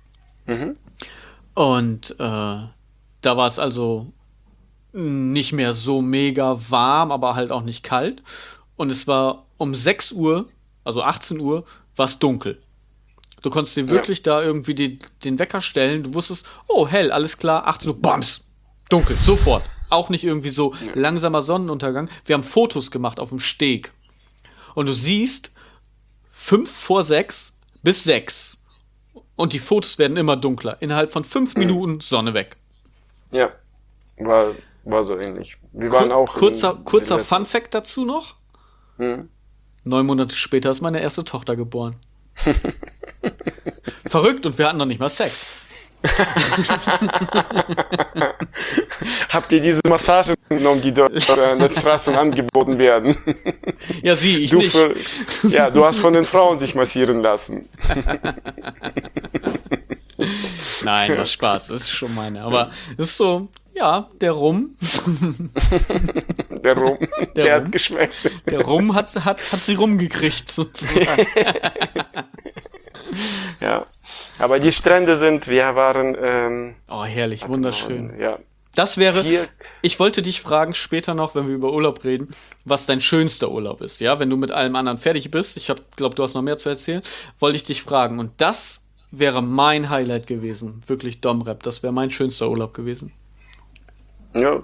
Und da war es also nicht mehr so mega warm, aber halt auch nicht kalt. Und es war um 6 Uhr, also 18 Uhr, war es dunkel. Du konntest dir wirklich da irgendwie den Wecker stellen. Du wusstest, oh, hell, alles klar, 18 Uhr, bams, dunkel, sofort. Auch nicht irgendwie so langsamer Sonnenuntergang. Wir haben Fotos gemacht auf dem Steg. Und du siehst 5 vor 6 bis 6. Und die Fotos werden immer dunkler. Innerhalb von 5 Minuten Sonne weg. Ja, war so ähnlich. Wir waren auch kurzer Fun-Fact dazu noch. 9 Monate später ist meine erste Tochter geboren. Verrückt, und wir hatten noch nicht mal Sex. Habt ihr diese Massagen genommen, die dort an den Straßen angeboten werden? Ja, ich nicht. Du hast von den Frauen sich massieren lassen. Nein, war Spaß, das ist schon meine. Aber es ist so, ja, der Rum. Der Rum, der hat geschmeckt. Der Rum hat sie rumgekriegt, sozusagen. Ja, aber die Strände wir waren... oh, herrlich, wunderschön. Ja. Das wäre, ich wollte dich fragen später noch, wenn wir über Urlaub reden, was dein schönster Urlaub ist, ja? Wenn du mit allem anderen fertig bist, ich glaube, du hast noch mehr zu erzählen, wollte ich dich fragen. Und das wäre mein Highlight gewesen, wirklich Domrep, das wäre mein schönster Urlaub gewesen. Ja,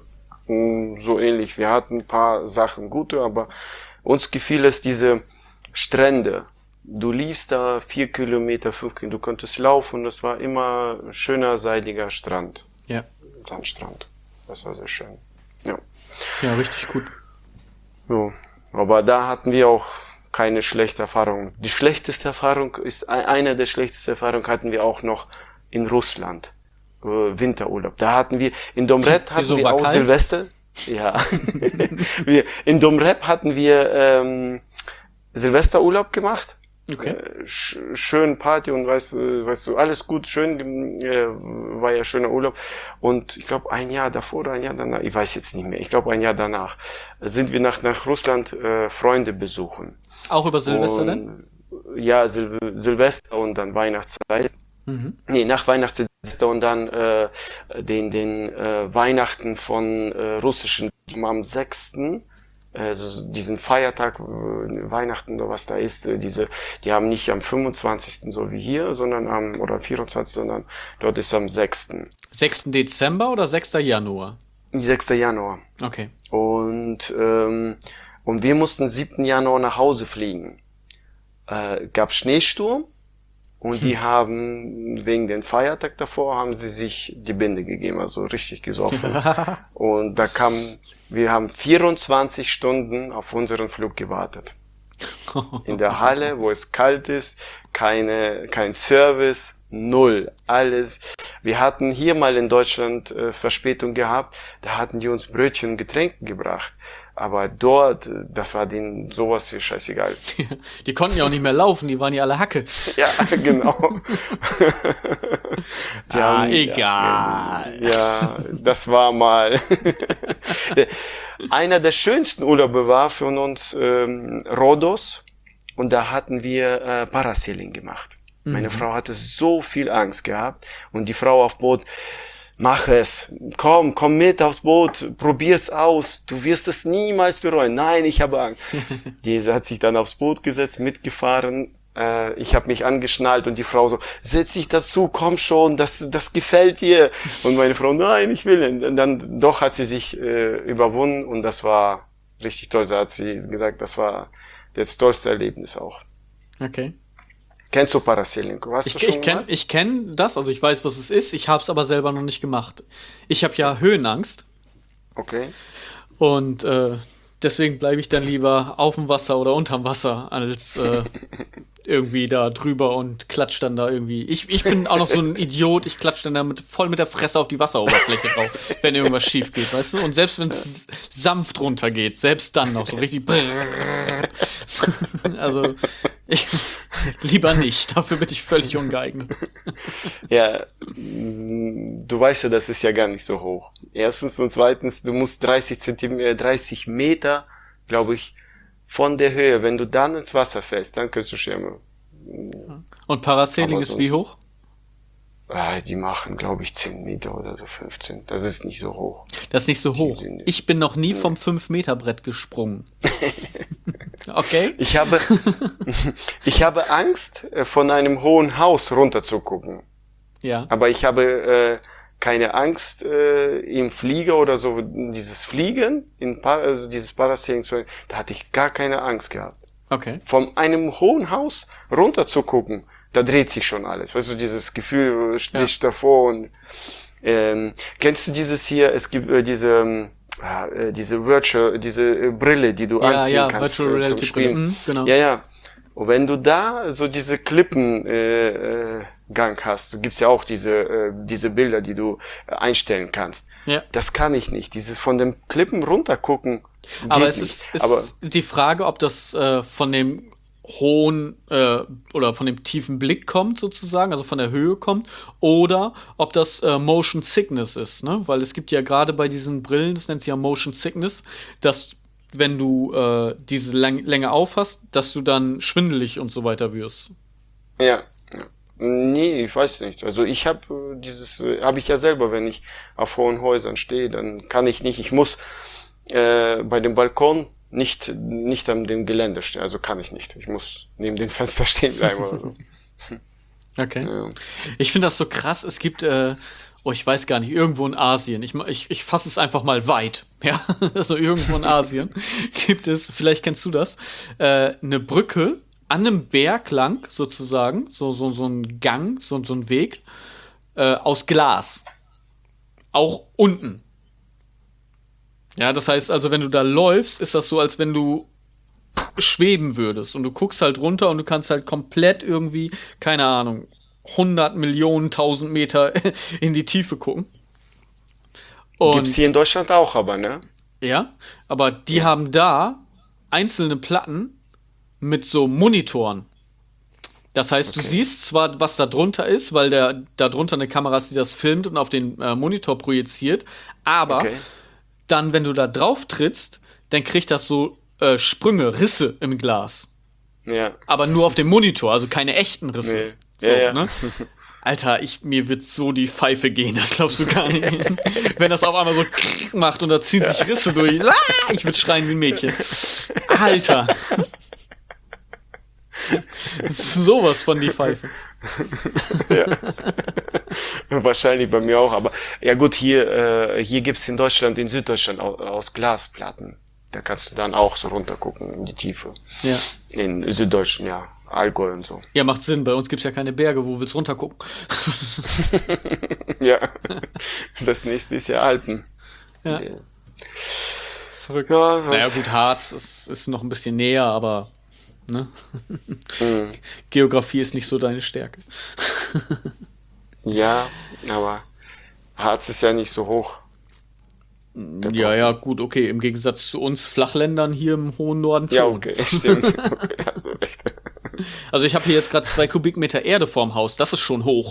so ähnlich. Wir hatten ein paar Sachen gute, aber uns gefiel es diese Strände. Du liefst da 4 Kilometer, 5 Kilometer, du konntest laufen, das war immer ein schöner, seidiger Strand. Ja. Sandstrand. Das war sehr schön. Ja. Ja, richtig gut. So. Aber da hatten wir auch keine schlechte Erfahrung. Die schlechteste Erfahrung ist, eine der schlechtesten Erfahrungen hatten wir auch noch in Russland. Winterurlaub. Da hatten wir, in Domrep hatten wir auch kalt? Silvester. Ja. In Domrep hatten wir Silvesterurlaub gemacht. Okay. Schön Party und weißt du, alles gut, schön, war ja schöner Urlaub. Und ich glaube, ein Jahr davor oder ein Jahr danach, ich weiß jetzt nicht mehr, ich glaube ein Jahr danach, sind wir nach Russland Freunde besuchen. Auch über Silvester dann? Ja, Silvester und dann Weihnachtszeit. Mhm. Nee, nach Weihnachtszeit und dann den Weihnachten von russischen am 6. Also diesen Feiertag, Weihnachten oder was da ist, die haben nicht am 25. so wie hier, sondern oder 24., sondern dort ist am 6. 6. Dezember oder 6. Januar? 6. Januar. Okay. Und wir mussten 7. Januar nach Hause fliegen. Gab Schneesturm und die haben, wegen den Feiertag davor, haben sie sich die Binde gegeben, also richtig gesoffen. Und wir haben 24 Stunden auf unseren Flug gewartet. In der Halle, wo es kalt ist, kein Service, null, alles. Wir hatten hier mal in Deutschland Verspätung gehabt, da hatten die uns Brötchen und Getränke gebracht. Aber dort, das war denen sowas wie scheißegal. Die konnten ja auch nicht mehr laufen, die waren ja alle Hacke. Ja, genau. Egal. Ja, das war mal. Einer der schönsten Urlaube war für uns Rhodos und da hatten wir Parasailing gemacht. Meine Frau hatte so viel Angst gehabt und die Frau auf Boot, mach es, komm mit aufs Boot, probier's aus, du wirst es niemals bereuen. Nein, ich habe Angst. Diese hat sich dann aufs Boot gesetzt, mitgefahren. Ich habe mich angeschnallt und die Frau so, setz dich dazu, komm schon, das gefällt dir. Und meine Frau, nein, ich will nicht. Und dann doch hat sie sich überwunden und das war richtig toll. So hat sie gesagt, das war das tollste Erlebnis auch. Okay. Kennst du Parasailing? Ich kenn das, also ich weiß, was es ist. Ich habe es aber selber noch nicht gemacht. Ich habe ja Höhenangst. Okay. Und deswegen bleibe ich dann lieber auf dem Wasser oder unterm Wasser, als irgendwie da drüber und klatsch dann da irgendwie. Ich bin auch noch so ein Idiot, ich klatsch dann da voll mit der Fresse auf die Wasseroberfläche drauf, wenn irgendwas schief geht, weißt du? Und selbst wenn es sanft runtergeht, selbst dann noch so richtig. Also, lieber nicht, dafür bin ich völlig ungeeignet. Ja, du weißt ja, das ist ja gar nicht so hoch. Erstens und zweitens, du musst 30 Meter, glaube ich, von der Höhe, wenn du dann ins Wasser fällst, dann kannst du Schirme. Und Parasailing ist wie hoch? Die machen, glaube ich, 10 Meter oder so 15. Das ist nicht so hoch. Das ist nicht so hoch. Ich bin noch nie vom 5-Meter-Brett gesprungen. Okay? Ich habe Angst, von einem hohen Haus runter zu gucken. Ja. Aber ich habe keine Angst im Flieger oder so, dieses Fliegen, also dieses Parasailing, da hatte ich gar keine Angst gehabt. Okay. Von einem hohen Haus runter zu gucken, da dreht sich schon alles. Weißt du, dieses Gefühl stehst davor und kennst du dieses hier, es gibt diese Brille, die du anziehen kannst zum Spielen. Genau. Ja. Und wenn du da so diese Gang hast, gibt's ja auch diese Bilder, die du einstellen kannst. Ja. Das kann ich nicht. Dieses von den Klippen runtergucken. Aber es ist die Frage, ob das von dem hohen oder von dem tiefen Blick kommt sozusagen, also von der Höhe kommt, oder ob das Motion Sickness ist, ne? Weil es gibt ja gerade bei diesen Brillen, das nennt sich ja Motion Sickness, dass wenn du diese Länge aufhast, dass du dann schwindelig und so weiter wirst. Ja. Nee, ich weiß nicht. Also ich habe habe ich ja selber, wenn ich auf hohen Häusern stehe, dann kann ich nicht. Ich muss bei dem Balkon nicht an dem Gelände stehen. Also kann ich nicht. Ich muss neben dem Fenster stehen bleiben oder so. Okay. Ja. Ich finde das so krass. Es gibt oh, ich weiß gar nicht, irgendwo in Asien. Ich fasse es einfach mal weit. Ja, also irgendwo in Asien gibt es, vielleicht kennst du das, eine Brücke an einem Berg lang, sozusagen, so ein Gang, so ein Weg, aus Glas. Auch unten. Ja, das heißt also, wenn du da läufst, ist das so, als wenn du schweben würdest. Und du guckst halt runter und du kannst halt komplett irgendwie, keine Ahnung, 100 Millionen, 1000 Meter in die Tiefe gucken. Gibt's Und hier in Deutschland auch, aber, ne? ja, aber die Ja. haben da einzelne Platten mit so Monitoren. Das heißt, du Okay. siehst zwar, was da drunter ist, weil da drunter eine Kamera ist, die das filmt und auf den Monitor projiziert, aber Okay. dann, wenn du da drauf trittst, dann kriegt das so Sprünge, Risse im Glas. Ja. Aber nur auf dem Monitor, also keine echten Risse. Nee. So, Ja, ja. ne? Alter, mir wird so die Pfeife gehen, das glaubst du gar nicht. Wenn das auf einmal so macht und da ziehen sich Risse durch. Ah, ich würde schreien wie ein Mädchen. Alter. Das ist sowas von die Pfeife. Wahrscheinlich bei mir auch, aber ja gut, hier gibt's in Deutschland, in Süddeutschland aus Glasplatten. Da kannst du dann auch so runtergucken in die Tiefe. Ja. In Süddeutschland, ja, Allgäu und so. Ja, macht Sinn. Bei uns gibt's ja keine Berge, wo willst du runtergucken? Ja, das nächste ist ja Alpen. Ja. Verrückt. Ja, sonst, Naja, gut, Harz ist noch ein bisschen näher, aber ne? Mhm. Geografie ist nicht so deine Stärke. Ja, aber Harz ist ja nicht so hoch. Ja, ja, gut, okay. Im Gegensatz zu uns Flachländern hier im hohen Norden schon. Ja, okay, stimmt. Okay, also recht. Also ich habe hier jetzt gerade 2 Kubikmeter Erde vorm Haus. Das ist schon hoch.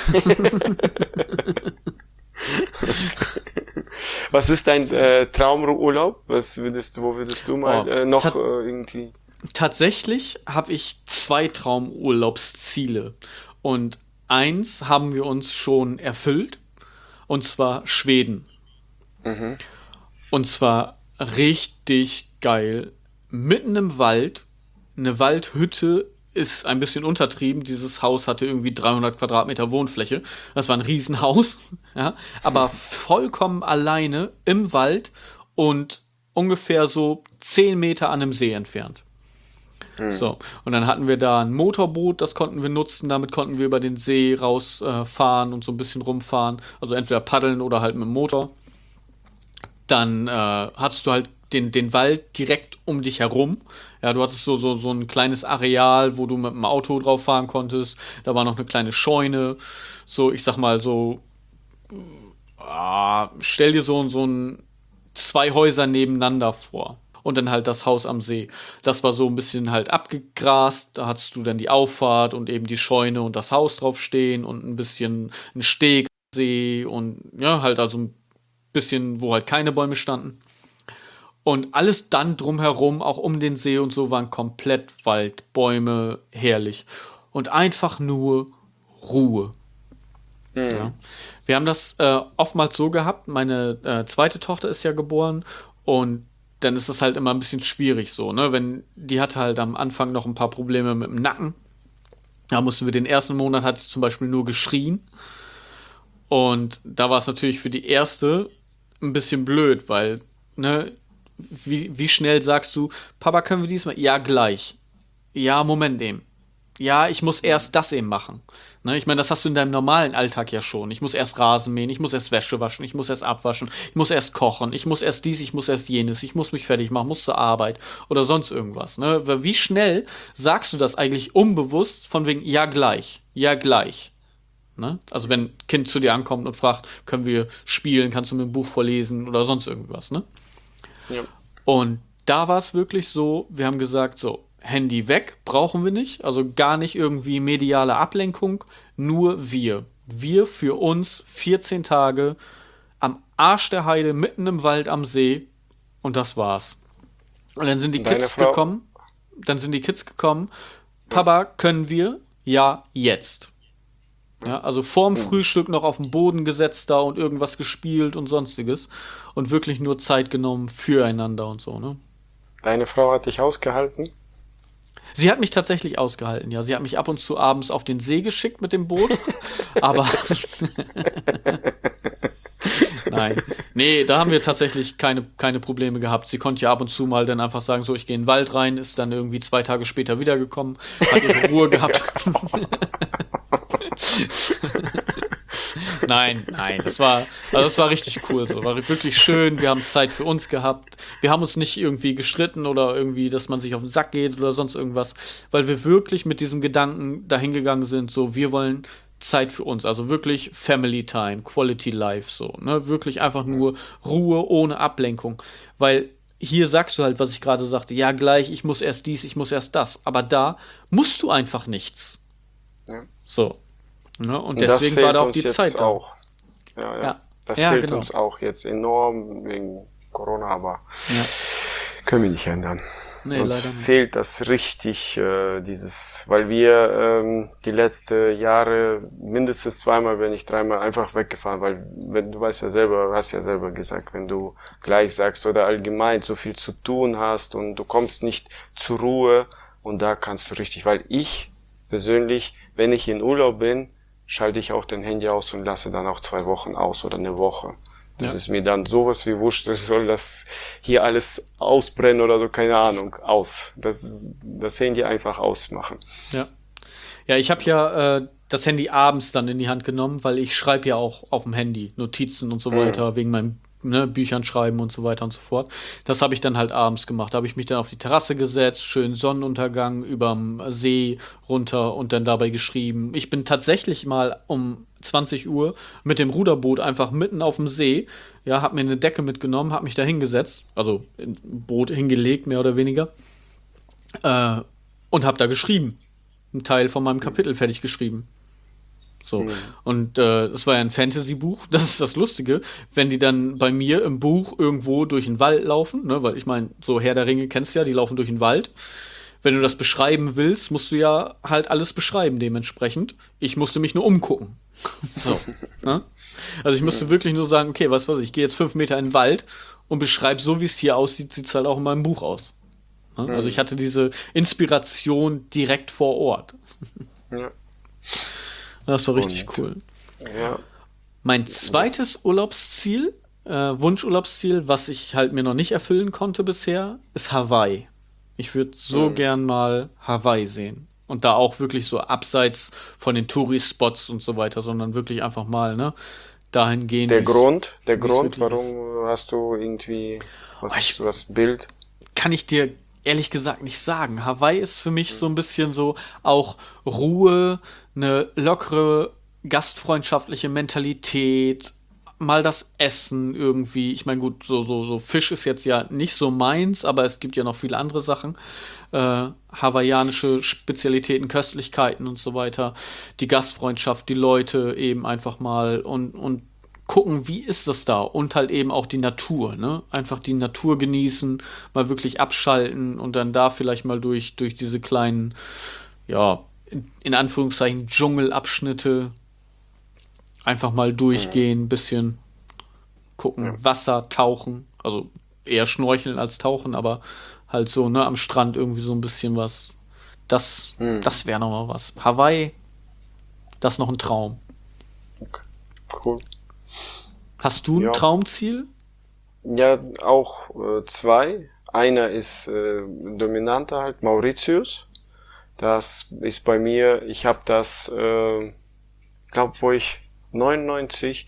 Was ist dein Traumurlaub? Wo würdest du mal Oh, noch tat- irgendwie? Tatsächlich habe ich 2 Traumurlaubsziele. Und eins haben wir uns schon erfüllt. Und zwar Schweden. Mhm. Und zwar richtig geil. Mitten im Wald, eine Waldhütte ist ein bisschen untertrieben. Dieses Haus hatte irgendwie 300 Quadratmeter Wohnfläche. Das war ein Riesenhaus, ja, aber vollkommen alleine im Wald und ungefähr so 10 Meter an einem See entfernt. So, und dann hatten wir da ein Motorboot, das konnten wir nutzen, damit konnten wir über den See rausfahren und so ein bisschen rumfahren. Also entweder paddeln oder halt mit dem Motor. Dann hattest du halt den Wald direkt um dich herum. Ja, du hattest so ein kleines Areal, wo du mit dem Auto drauf fahren konntest. Da war noch eine kleine Scheune. So, ich sag mal so, stell dir so ein 2 Häuser nebeneinander vor. Und dann halt das Haus am See. Das war so ein bisschen halt abgegrast. Da hattest du dann die Auffahrt und eben die Scheune und das Haus drauf stehen und ein bisschen ein Steg am See und ja, halt also ein bisschen, wo halt keine Bäume standen. Und alles dann drumherum, auch um den See und so, waren komplett Wald, Bäume, herrlich. Und einfach nur Ruhe. Ja. Wir haben das oftmals so gehabt, meine zweite Tochter ist ja geboren und dann ist es halt immer ein bisschen schwierig so, ne? Die hatte halt am Anfang noch ein paar Probleme mit dem Nacken. Da mussten wir den ersten Monat, hat sie zum Beispiel nur geschrien. Und da war es natürlich für die erste ein bisschen blöd, weil, ne, wie schnell sagst du, Papa, können wir diesmal? Ja, gleich. Ja, Moment eben. Ja, ich muss erst das eben machen. Ne, ich meine, das hast du in deinem normalen Alltag ja schon. Ich muss erst Rasen mähen, ich muss erst Wäsche waschen, ich muss erst abwaschen, ich muss erst kochen, ich muss erst dies, ich muss erst jenes, ich muss mich fertig machen, muss zur Arbeit oder sonst irgendwas. Ne? Wie schnell sagst du das eigentlich unbewusst von wegen, ja, gleich, ja, gleich. Ne? Also wenn ein Kind zu dir ankommt und fragt, können wir spielen, kannst du mir ein Buch vorlesen oder sonst irgendwas, ne? Ja. Und da war es wirklich so, wir haben gesagt, so, Handy weg, brauchen wir nicht, also gar nicht irgendwie mediale Ablenkung, nur wir. Wir für uns 14 Tage am Arsch der Heide, mitten im Wald am See und das war's. Und dann sind die Deine Kids Frau? gekommen, Papa, können wir? Ja, jetzt. Ja, also vorm Frühstück noch auf den Boden gesetzt da und irgendwas gespielt und sonstiges. Und wirklich nur Zeit genommen füreinander und so, ne? Deine Frau hat dich ausgehalten? Sie hat mich tatsächlich ausgehalten, ja. Sie hat mich ab und zu abends auf den See geschickt mit dem Boot. Aber Nein. Nee, da haben wir tatsächlich keine Probleme gehabt. Sie konnte ja ab und zu mal dann einfach sagen, so, ich gehe in den Wald rein, ist dann irgendwie 2 Tage später wiedergekommen, hat ihre Ruhe gehabt. Nein, das war richtig cool. So. War wirklich schön. Wir haben Zeit für uns gehabt. Wir haben uns nicht irgendwie gestritten oder irgendwie, dass man sich auf den Sack geht oder sonst irgendwas, weil wir wirklich mit diesem Gedanken dahingegangen sind, so, wir wollen Zeit für uns, also wirklich Family Time, Quality Life, so, ne, wirklich einfach nur Ruhe ohne Ablenkung, weil hier sagst du halt, was ich gerade sagte, ja gleich, ich muss erst dies, ich muss erst das, aber da musst du einfach nichts. Ja. So. Ne? Und das deswegen fehlt war da auch uns die jetzt Zeit da. auch. Ja. Das Ja, fehlt genau. uns auch jetzt enorm wegen Corona, aber Ja. können wir nicht ändern. Nee, Uns leider nicht. fehlt das richtig, weil wir die letzten Jahre mindestens 2-mal, wenn nicht 3-mal einfach weggefahren, weil wenn du weißt ja selber, hast ja selber gesagt, wenn du gleich sagst oder allgemein so viel zu tun hast und du kommst nicht zur Ruhe und da kannst du richtig, weil ich persönlich, wenn ich in Urlaub bin, schalte ich auch dein Handy aus und lasse dann auch 2 Wochen aus oder eine Woche. Das ist mir dann sowas wie wurscht, soll das hier alles ausbrennen oder so, keine Ahnung, aus. Das Handy einfach ausmachen. Ja. Ja, ich habe ja das Handy abends dann in die Hand genommen, weil ich schreibe ja auch auf dem Handy Notizen und so weiter, wegen meinem Büchern schreiben und so weiter und so fort. Das habe ich dann halt abends gemacht. Da habe ich mich dann auf die Terrasse gesetzt, schön Sonnenuntergang überm See runter und dann dabei geschrieben. Ich bin tatsächlich mal um 20 Uhr mit dem Ruderboot einfach mitten auf dem See, ja, habe mir eine Decke mitgenommen, habe mich da hingesetzt, also im Boot hingelegt, mehr oder weniger, und habe da geschrieben. Einen Teil von meinem Kapitel fertig geschrieben. So. Und das war ja ein Fantasy-Buch. Das ist das Lustige, wenn die dann bei mir im Buch irgendwo durch den Wald laufen, ne, weil ich meine, so Herr der Ringe kennst du ja, die laufen durch den Wald. Wenn du das beschreiben willst, musst du ja halt alles beschreiben dementsprechend. Ich musste mich nur umgucken. So. Ne? Also ich musste wirklich nur sagen, okay, was weiß ich gehe jetzt 5 Meter in den Wald und beschreibe so, wie es hier aussieht, sieht es halt auch in meinem Buch aus. Ne? Also ich hatte diese Inspiration direkt vor Ort. Ja. Das war richtig cool. Ja. Mein zweites Urlaubsziel, Wunschurlaubsziel, was ich halt mir noch nicht erfüllen konnte bisher, ist Hawaii. Ich würde so gern mal Hawaii sehen. Und da auch wirklich so abseits von den Touri-Spots und so weiter, sondern wirklich einfach mal, ne, dahin gehen. Der Grund, wirklich warum hast du irgendwie was Bild? Kann ich dir ehrlich gesagt nicht sagen. Hawaii ist für mich so ein bisschen so auch Ruhe, eine lockere, gastfreundschaftliche Mentalität, mal das Essen irgendwie. Ich meine, gut, so Fisch ist jetzt ja nicht so meins, aber es gibt ja noch viele andere Sachen. Hawaiianische Spezialitäten, Köstlichkeiten und so weiter. Die Gastfreundschaft, die Leute eben einfach mal und gucken, wie ist das da? Und halt eben auch die Natur, ne? Einfach die Natur genießen, mal wirklich abschalten und dann da vielleicht mal durch diese kleinen, ja, in Anführungszeichen Dschungelabschnitte einfach mal durchgehen, bisschen gucken, Wasser, tauchen, also eher schnorcheln als tauchen, aber halt so, ne, am Strand irgendwie so ein bisschen was. Das wäre noch mal was. Hawaii, das ist noch ein Traum. Okay. Cool. Hast du ein Traumziel? Ja, auch 2. Einer ist dominanter halt, Mauritius. Das ist bei mir, ich habe das, glaube wo ich 99,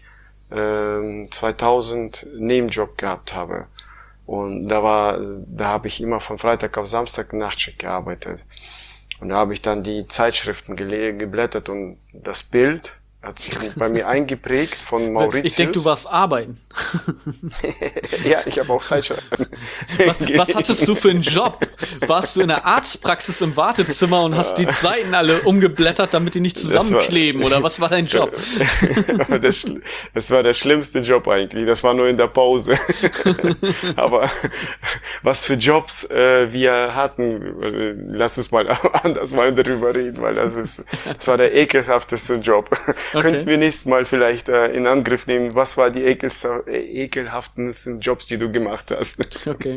2000 Nebenjob gehabt habe. Und da habe ich immer von Freitag auf Samstag Nachtschicht gearbeitet. Und da habe ich dann die Zeitschriften geblättert und das Bild hat sich bei mir eingeprägt von Mauritius. Ich denke, du warst arbeiten. Ja, ich habe auch Zeitschriften. Was hattest du für einen Job? Warst du in der Arztpraxis im Wartezimmer und hast die Seiten alle umgeblättert, damit die nicht zusammenkleben? Oder was war dein Job? Das war der schlimmste Job eigentlich. Das war nur in der Pause. Aber was für Jobs wir hatten, lass uns mal anders mal darüber reden, weil das war der ekelhafteste Job. Okay. Könnten wir nächstes Mal vielleicht in Angriff nehmen, was war die ekelhaftesten Jobs, die du gemacht hast? Okay.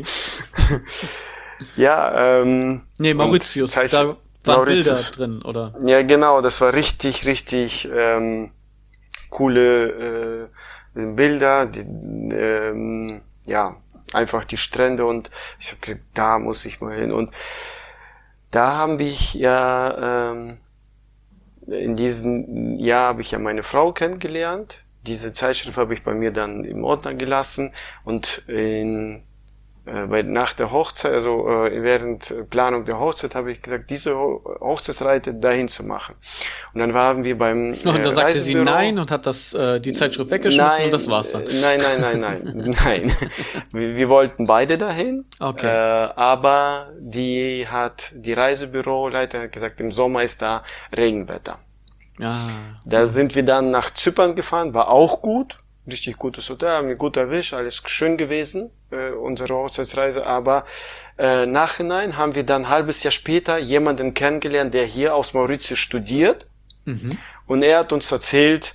Ja, nee, Mauritius, da waren Bilder drin, oder? Ja, genau, das war richtig, richtig coole Bilder, einfach die Strände und ich habe gesagt, da muss ich mal hin. Und da haben wir in diesem Jahr habe ich ja meine Frau kennengelernt. Diese Zeitschrift habe ich bei mir dann im Ordner gelassen und nach der Hochzeit, also während Planung der Hochzeit, habe ich gesagt, diese Hochzeitsreise dahin zu machen. Und dann waren wir beim Und da sagte sie nein und hat die Zeitschrift weggeschmissen und das war's dann. Nein. Wir wollten beide dahin, okay. Aber die Reisebüroleiter hat gesagt, im Sommer ist da Regenwetter. Da sind wir dann nach Zypern gefahren, war auch gut. Richtig gutes Hotel, haben wir gut erwischt, alles schön gewesen, unsere Hochzeitsreise, aber nachhinein haben wir dann ein halbes Jahr später jemanden kennengelernt, der hier aus Mauritius studiert, und er hat uns erzählt,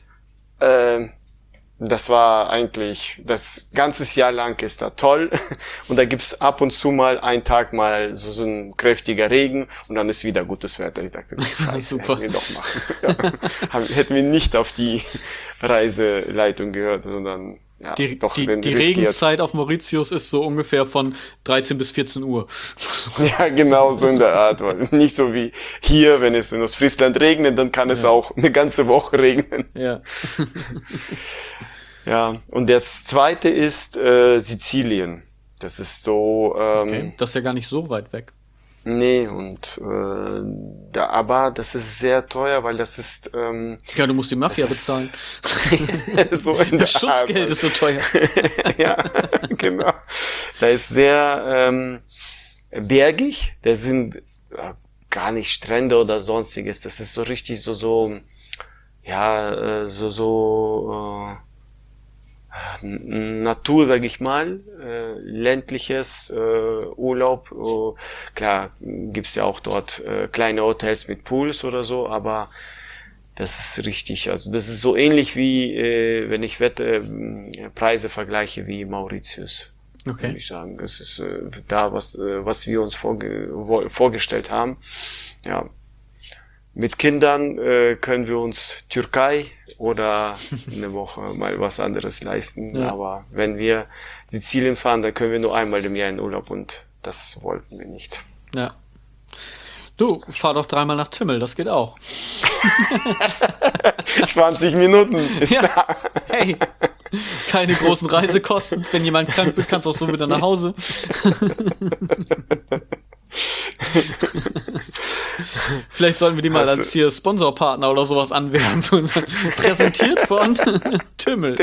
das war eigentlich, das ganze Jahr lang ist da toll und da gibt's ab und zu mal einen Tag mal so ein kräftiger Regen und dann ist wieder gutes Wetter. Ich dachte, Scheiße, hätten wir doch machen. Hätten wir nicht auf die Reiseleitung gehört, sondern die Regenzeit auf Mauritius ist so ungefähr von 13 bis 14 Uhr. Ja, genau, so in der Art. Nicht so wie hier, wenn es in Ostfriesland regnet, dann kann es auch eine ganze Woche regnen. Ja. Ja, und das zweite ist Sizilien. Das ist so... okay, das ist ja gar nicht so weit weg. Nee, und aber das ist sehr teuer, weil das ist... ja, du musst die Mafia bezahlen. So in das Schutzgeld ist so teuer. Ja, genau. Da ist sehr bergig. Da sind gar nicht Strände oder sonstiges. Das ist so richtig Natur, sag ich mal, ländliches Urlaub. Klar, gibt's ja auch dort kleine Hotels mit Pools oder so, aber das ist richtig, also das ist so ähnlich wie, wenn ich Preise vergleiche wie Mauritius. Okay. Würde ich sagen. Das ist da, was wir uns vorgestellt haben. Ja. Mit Kindern können wir uns Türkei oder eine Woche mal was anderes leisten. Ja. Aber wenn wir Sizilien fahren, dann können wir nur einmal im Jahr in Urlaub und das wollten wir nicht. Ja. Du, fahr doch 3-mal nach Timmel, das geht auch. 20 Minuten ist da. Hey, keine großen Reisekosten. Wenn jemand krank wird, kannst du auch so wieder nach Hause. Vielleicht sollten wir die mal als hier Sponsorpartner oder sowas anwerben. Präsentiert von Timmel.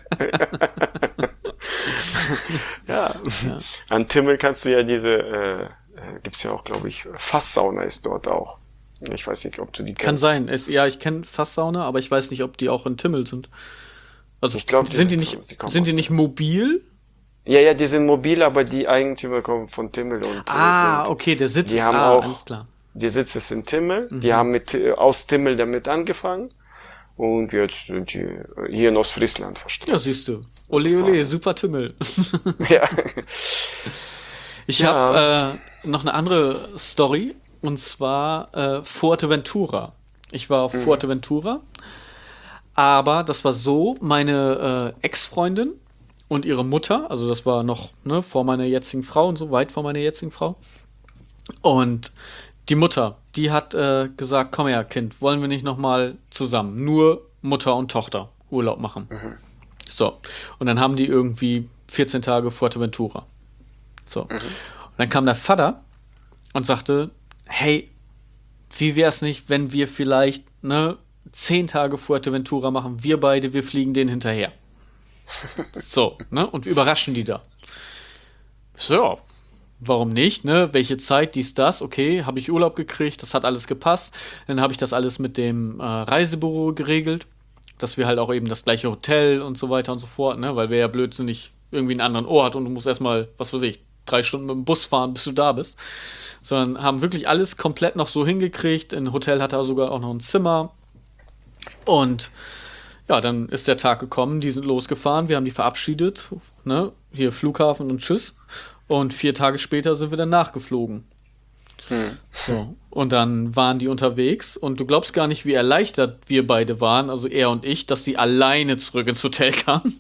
Ja. An Timmel kannst du ja gibt's ja auch, glaube ich, Fasssauna ist dort auch. Ich weiß nicht, ob du die kennst. Kann sein. Ich kenne Fasssauna, aber ich weiß nicht, ob die auch in Timmel sind. Also ich glaube, sind die nicht mobil? Ja, die sind mobil, aber die Eigentümer kommen von Timmel und okay, der Sitz ist alles klar. Der Sitz ist in Timmel. Die haben aus Timmel damit angefangen und jetzt sind die hier in Ostfriesland verstreut. Ja, siehst du. Ole, super Timmel. Ja. Ich habe noch eine andere Story und zwar Fuerteventura. Ich war auf Fuerteventura, aber das war so, meine Ex-Freundin und ihre Mutter, also das war noch vor meiner jetzigen Frau und so, weit vor meiner jetzigen Frau. Und die Mutter, die hat gesagt, komm her, Kind, wollen wir nicht nochmal zusammen, nur Mutter und Tochter Urlaub machen. So, und dann haben die irgendwie 14 Tage Fuerteventura. So, und dann kam der Vater und sagte, hey, wie wär's nicht, wenn wir vielleicht 10 Tage Fuerteventura machen, wir beide, wir fliegen denen hinterher. So, und wir überraschen die da. So, ja, warum nicht, welche Zeit, dies, das, okay, habe ich Urlaub gekriegt, das hat alles gepasst. Dann habe ich das alles mit dem Reisebüro geregelt, dass wir halt auch eben das gleiche Hotel und so weiter und so fort, weil wir ja blödsinnig irgendwie einen anderen Ort und du musst erstmal, 3 Stunden mit dem Bus fahren, bis du da bist. Sondern haben wirklich alles komplett noch so hingekriegt. Ein Hotel hatte sogar auch noch ein Zimmer. Und ja, dann ist der Tag gekommen, die sind losgefahren, wir haben die verabschiedet, hier Flughafen und tschüss. Und 4 Tage später sind wir dann nachgeflogen. So. Und dann waren die unterwegs und du glaubst gar nicht, wie erleichtert wir beide waren, also er und ich, dass sie alleine zurück ins Hotel kamen.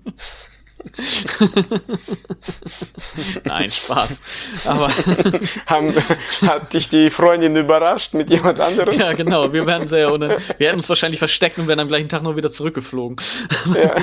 Nein, Spaß. Aber Hat dich die Freundin überrascht mit jemand anderem? ja, genau. Wir hätten uns wahrscheinlich versteckt und wären am gleichen Tag noch wieder zurückgeflogen. Ja.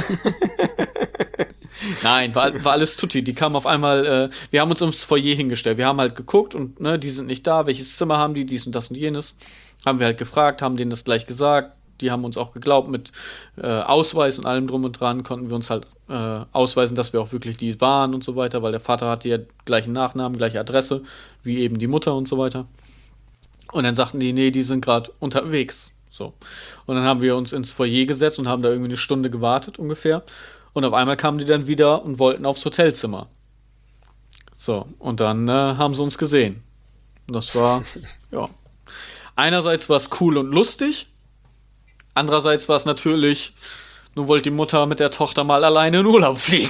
Nein, war alles tutti. Die kamen auf einmal, wir haben uns ins Foyer hingestellt. Wir haben halt geguckt und ne, die sind nicht da. Welches Zimmer haben die? Dies und das und jenes. Haben wir halt gefragt, haben denen das gleich gesagt. Die haben uns auch geglaubt mit Ausweis und allem drum und dran. Konnten wir uns halt ausweisen, dass wir auch wirklich die waren und so weiter, weil der Vater hatte ja gleichen Nachnamen, gleiche Adresse, wie eben die Mutter und so weiter. Und dann sagten die, nee, die sind gerade unterwegs. So. Und dann haben wir uns ins Foyer gesetzt und haben da irgendwie eine Stunde gewartet ungefähr. Und auf einmal kamen die dann wieder und wollten aufs Hotelzimmer. So, und dann haben sie uns gesehen. Das war, ja. Einerseits war es cool und lustig. Andererseits war es natürlich, nun wollte die Mutter mit der Tochter mal alleine in Urlaub fliegen.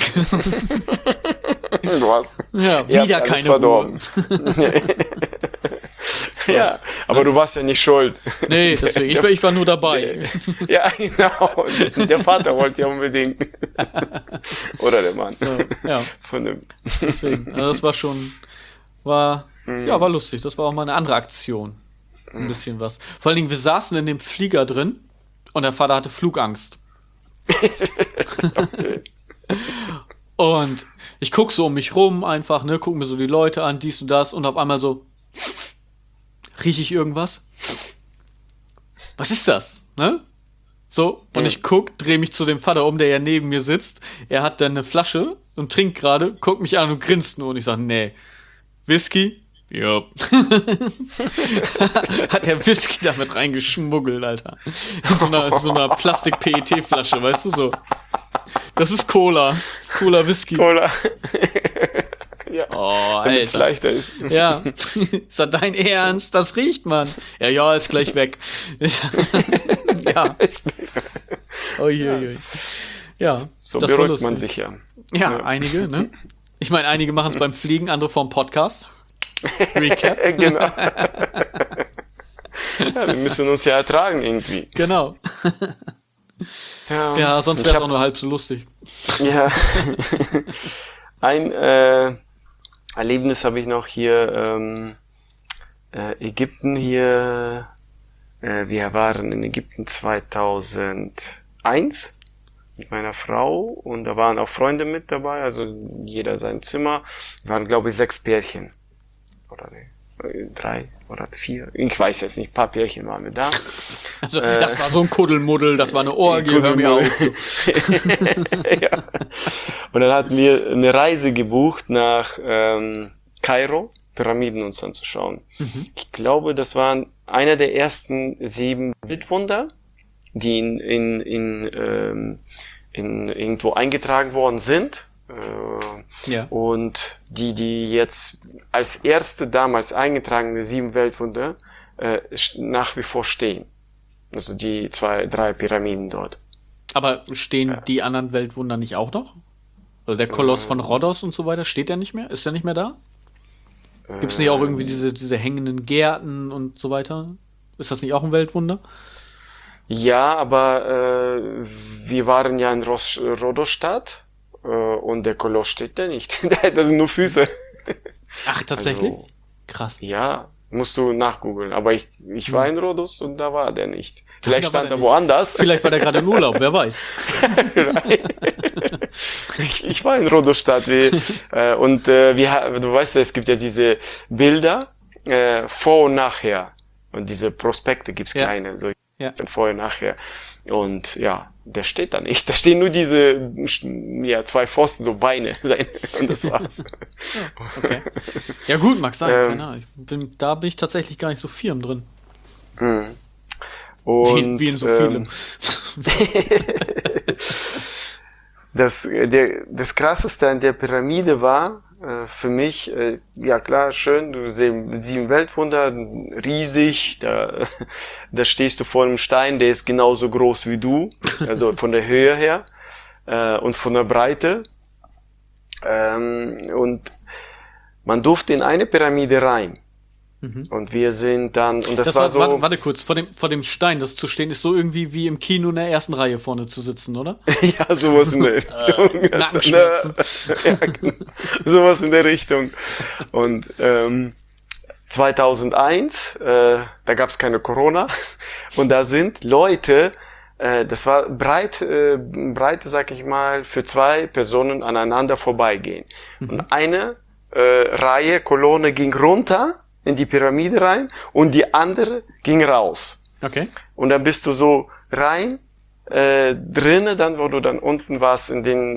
Du hast. Ja, Ihr wieder habt alles keine verdorben. Ruhe. Ja, aber du warst ja nicht schuld. Nee, deswegen, ich war nur dabei. Ja, genau. Der Vater wollte ja unbedingt. Oder der Mann. So, ja, Von dem. deswegen. Also das war schon, war lustig. Das war auch mal eine andere Aktion. Ein bisschen was. Vor allen Dingen, wir saßen in dem Flieger drin und der Vater hatte Flugangst. Okay. Und ich guck so um mich rum einfach, ne, guck mir so die Leute an, dies und das und auf einmal so, rieche ich irgendwas? Was ist das? Ne? So, und ich drehe mich zu dem Vater um, der ja neben mir sitzt. Er hat dann eine Flasche und trinkt gerade, guckt mich an und grinst nur und ich sage, nee, Whisky? Ja. Hat der Whisky damit reingeschmuggelt, Alter. In so einer Plastik-PET-Flasche, weißt du so. Das ist Cola. Cola Whisky. Cola. Ja, Oh, damit es Alter. leichter ist. Ja. Ist das dein Ernst? Das riecht man. Ja, ist gleich weg. Ja. Uiuiui. Ja, So das war beruhigt lustig. man sich ja. Ja, einige, ne? Ich meine, einige machen es beim Fliegen, andere vorm Podcast. Recap. Genau. Ja, wir müssen uns ja ertragen irgendwie. Genau. Ja, sonst ich wäre es hab- auch nur halb so lustig. Ja. Ein Erlebnis habe ich noch hier, Ägypten hier. Wir waren in Ägypten 2001 mit meiner Frau und da waren auch Freunde mit dabei, also jeder sein Zimmer. Wir waren, glaube ich, 6 Pärchen. Oder nee, 3 oder 4. Ich weiß jetzt nicht, ein paar Pärchen waren wir da. Also, das war so ein Kuddelmuddel, das war eine Orgie, hör mir auf. Ja. Und dann hatten wir eine Reise gebucht nach Kairo, Pyramiden uns anzuschauen. Ich glaube, das waren einer der ersten 7 Weltwunder, die in irgendwo eingetragen worden sind. Ja. Und die jetzt als erste damals eingetragene 7 Weltwunder nach wie vor stehen. Also die 2, 3 Pyramiden dort. Aber stehen die anderen Weltwunder nicht auch noch? Also der Koloss von Rhodos und so weiter, steht der nicht mehr? Ist der nicht mehr da? Gibt es nicht auch irgendwie diese hängenden Gärten und so weiter? Ist das nicht auch ein Weltwunder? Ja, aber wir waren ja in Rhodos-Stadt und der Koloss steht da nicht. Das sind nur Füße. Ach, tatsächlich? Also, Krass. ja, musst du nachgoogeln. Aber ich war in Rhodos und da war der nicht. Vielleicht Da war stand der er nicht. woanders. Vielleicht war der gerade im Urlaub, wer weiß. Ich war in Rhodos-Stadt und du weißt ja, es gibt ja diese Bilder vor und nachher und diese Prospekte gibt's Ja. kleine, so Ja. vorher und nachher und ja, der steht da nicht. Da stehen nur diese 2 Pfosten, so Beine und das war's. Okay. Ja gut, mag sein, Ähm. keine Ahnung. Da bin ich tatsächlich gar nicht so firm drin. Und Wie in so vielem. Das Krasseste an der Pyramide war für mich, ja klar, schön, du siehst 7 Weltwunder, riesig, da stehst du vor einem Stein, der ist genauso groß wie du, also von der Höhe her und von der Breite. Und man durfte in eine Pyramide rein. Und wir sind dann, und das war so. Warte kurz, vor dem Stein, das zu stehen, ist so irgendwie wie im Kino in der ersten Reihe vorne zu sitzen, oder? Ja, sowas in der Richtung. Nackenschmerzen. Ja, genau. Sowas in der Richtung. Und 2001, da gab es keine Corona. Und da sind Leute, das war Breite, sag ich mal, für 2 Personen aneinander vorbeigehen. Und eine Reihe, Kolonne ging runter in die Pyramide rein und die andere ging raus. Okay. Und dann bist du so rein, drinnen, dann, wo du dann unten warst in den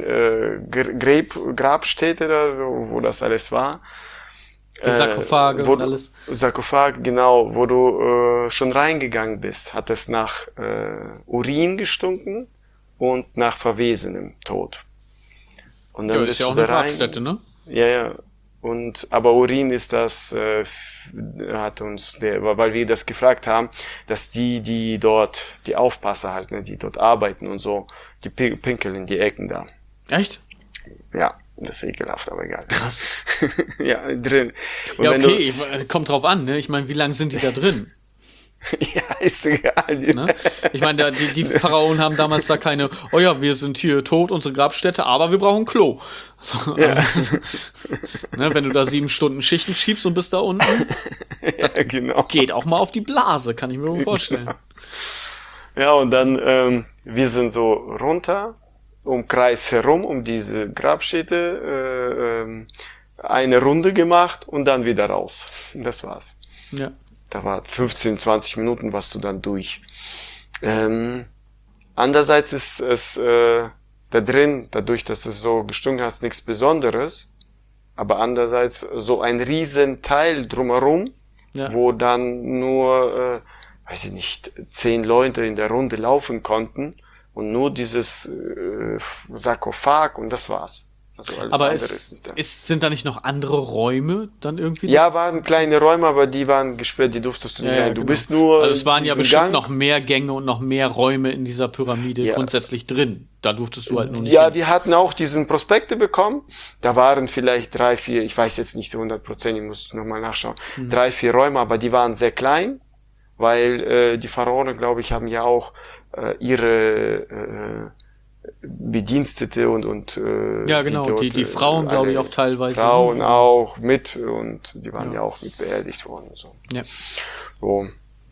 Grabstätte, da, wo das alles war. Die Sarkophage und alles. Sarkophage, genau, wo du schon reingegangen bist, hat es nach Urin gestunken und nach verwesenem Tod. Und dann Ja, bist ist ja du auch da eine rein. Grabstätte, ne? Ja. Aber Urin ist das, hat uns weil wir das gefragt haben, dass die dort, die Aufpasser halt, ne, die dort arbeiten und so, die pinkeln in die Ecken da. Echt? Ja, das ist ekelhaft, aber egal. Krass. Ja, drin. Und Ja, wenn okay, kommt drauf an, ne? Ich meine, wie lange sind die da drin? ja, ist egal. Ne? Ich meine, die Pharaonen haben damals da keine, oh ja, wir sind hier tot, unsere Grabstätte, aber wir brauchen ein Klo. So, Ja. Ne, wenn du da 7 Stunden Schichten schiebst und bist da unten, Ja, genau. geht auch mal auf die Blase, kann ich mir wohl vorstellen. Ja, und dann, wir sind so runter, um Kreis herum, um diese Grabstätte, eine Runde gemacht und dann wieder raus. Das war's. Ja. Da war 15, 20 Minuten warst du dann durch. Andererseits ist es da drin, dadurch, dass es so gestunken hast, nichts Besonderes. Aber andererseits so ein riesen Teil drumherum, Ja. wo dann nur, weiß ich nicht, 10 Leute in der Runde laufen konnten und nur dieses Sarkophag und das war's. Also alles Aber andere ist nicht da. sind da nicht noch andere Räume dann irgendwie? Ja, waren kleine Räume, aber die waren gesperrt, die durftest du nicht rein. Du genau. bist nur. Also es waren ja diesen bestimmt Gang. noch mehr Gänge und noch mehr Räume in dieser Pyramide Ja. grundsätzlich drin. Da durftest du halt nur nicht Ja, hin. wir hatten auch diesen Prospekte bekommen. Da waren vielleicht 3, 4, ich weiß jetzt nicht so 100%, ich muss nochmal nachschauen, 3, 4 Räume, aber die waren sehr klein, weil die Pharaonen, glaube ich, haben ja auch ihre Bedienstete und Ja, genau, dort, die Frauen, glaube ich, alle auch teilweise. Frauen ne? auch mit und die waren Ja. ja auch mit beerdigt worden. So. Ja. So.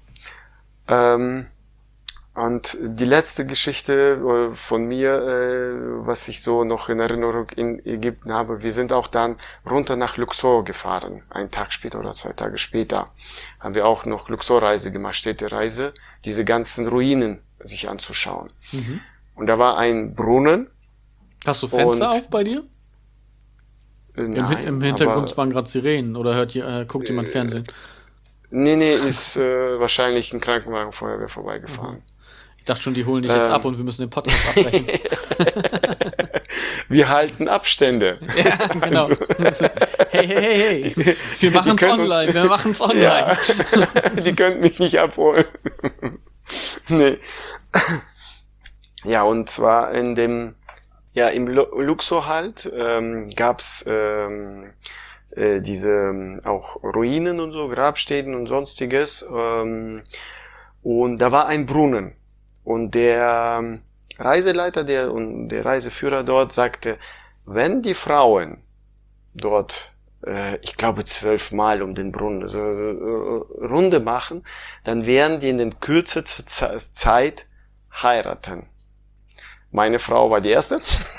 Und die letzte Geschichte von mir, was ich so noch in Erinnerung in Ägypten habe, wir sind auch dann runter nach Luxor gefahren. Einen Tag später oder 2 Tage später haben wir auch noch Luxor-Reise gemacht, Städtereise, diese ganzen Ruinen sich anzuschauen. Mhm. Und da war ein Brunnen. Hast du Fenster Und- auf bei dir? Nein, Im Hintergrund aber, waren gerade Sirenen oder guckt jemand Fernsehen? nee, ist wahrscheinlich ein Krankenwagen Feuerwehr vorbeigefahren. Ich dachte schon, die holen dich jetzt ab und wir müssen den Podcast abbrechen. Wir halten Abstände. Ja, genau. Hey. Wir machen es können uns- online. Wir machen es online. Ja, die könnten mich nicht abholen. Nee. Ja, und zwar im Luxor halt gab's diese auch Ruinen und so, Grabstätten und sonstiges. Und da war ein Brunnen. Und der Reiseleiter und der Reiseführer dort sagte, wenn die Frauen dort, ich glaube 12 Mal um den Brunnen so Runde machen, dann werden die in den kürzesten Zeit heiraten. Meine Frau war die erste.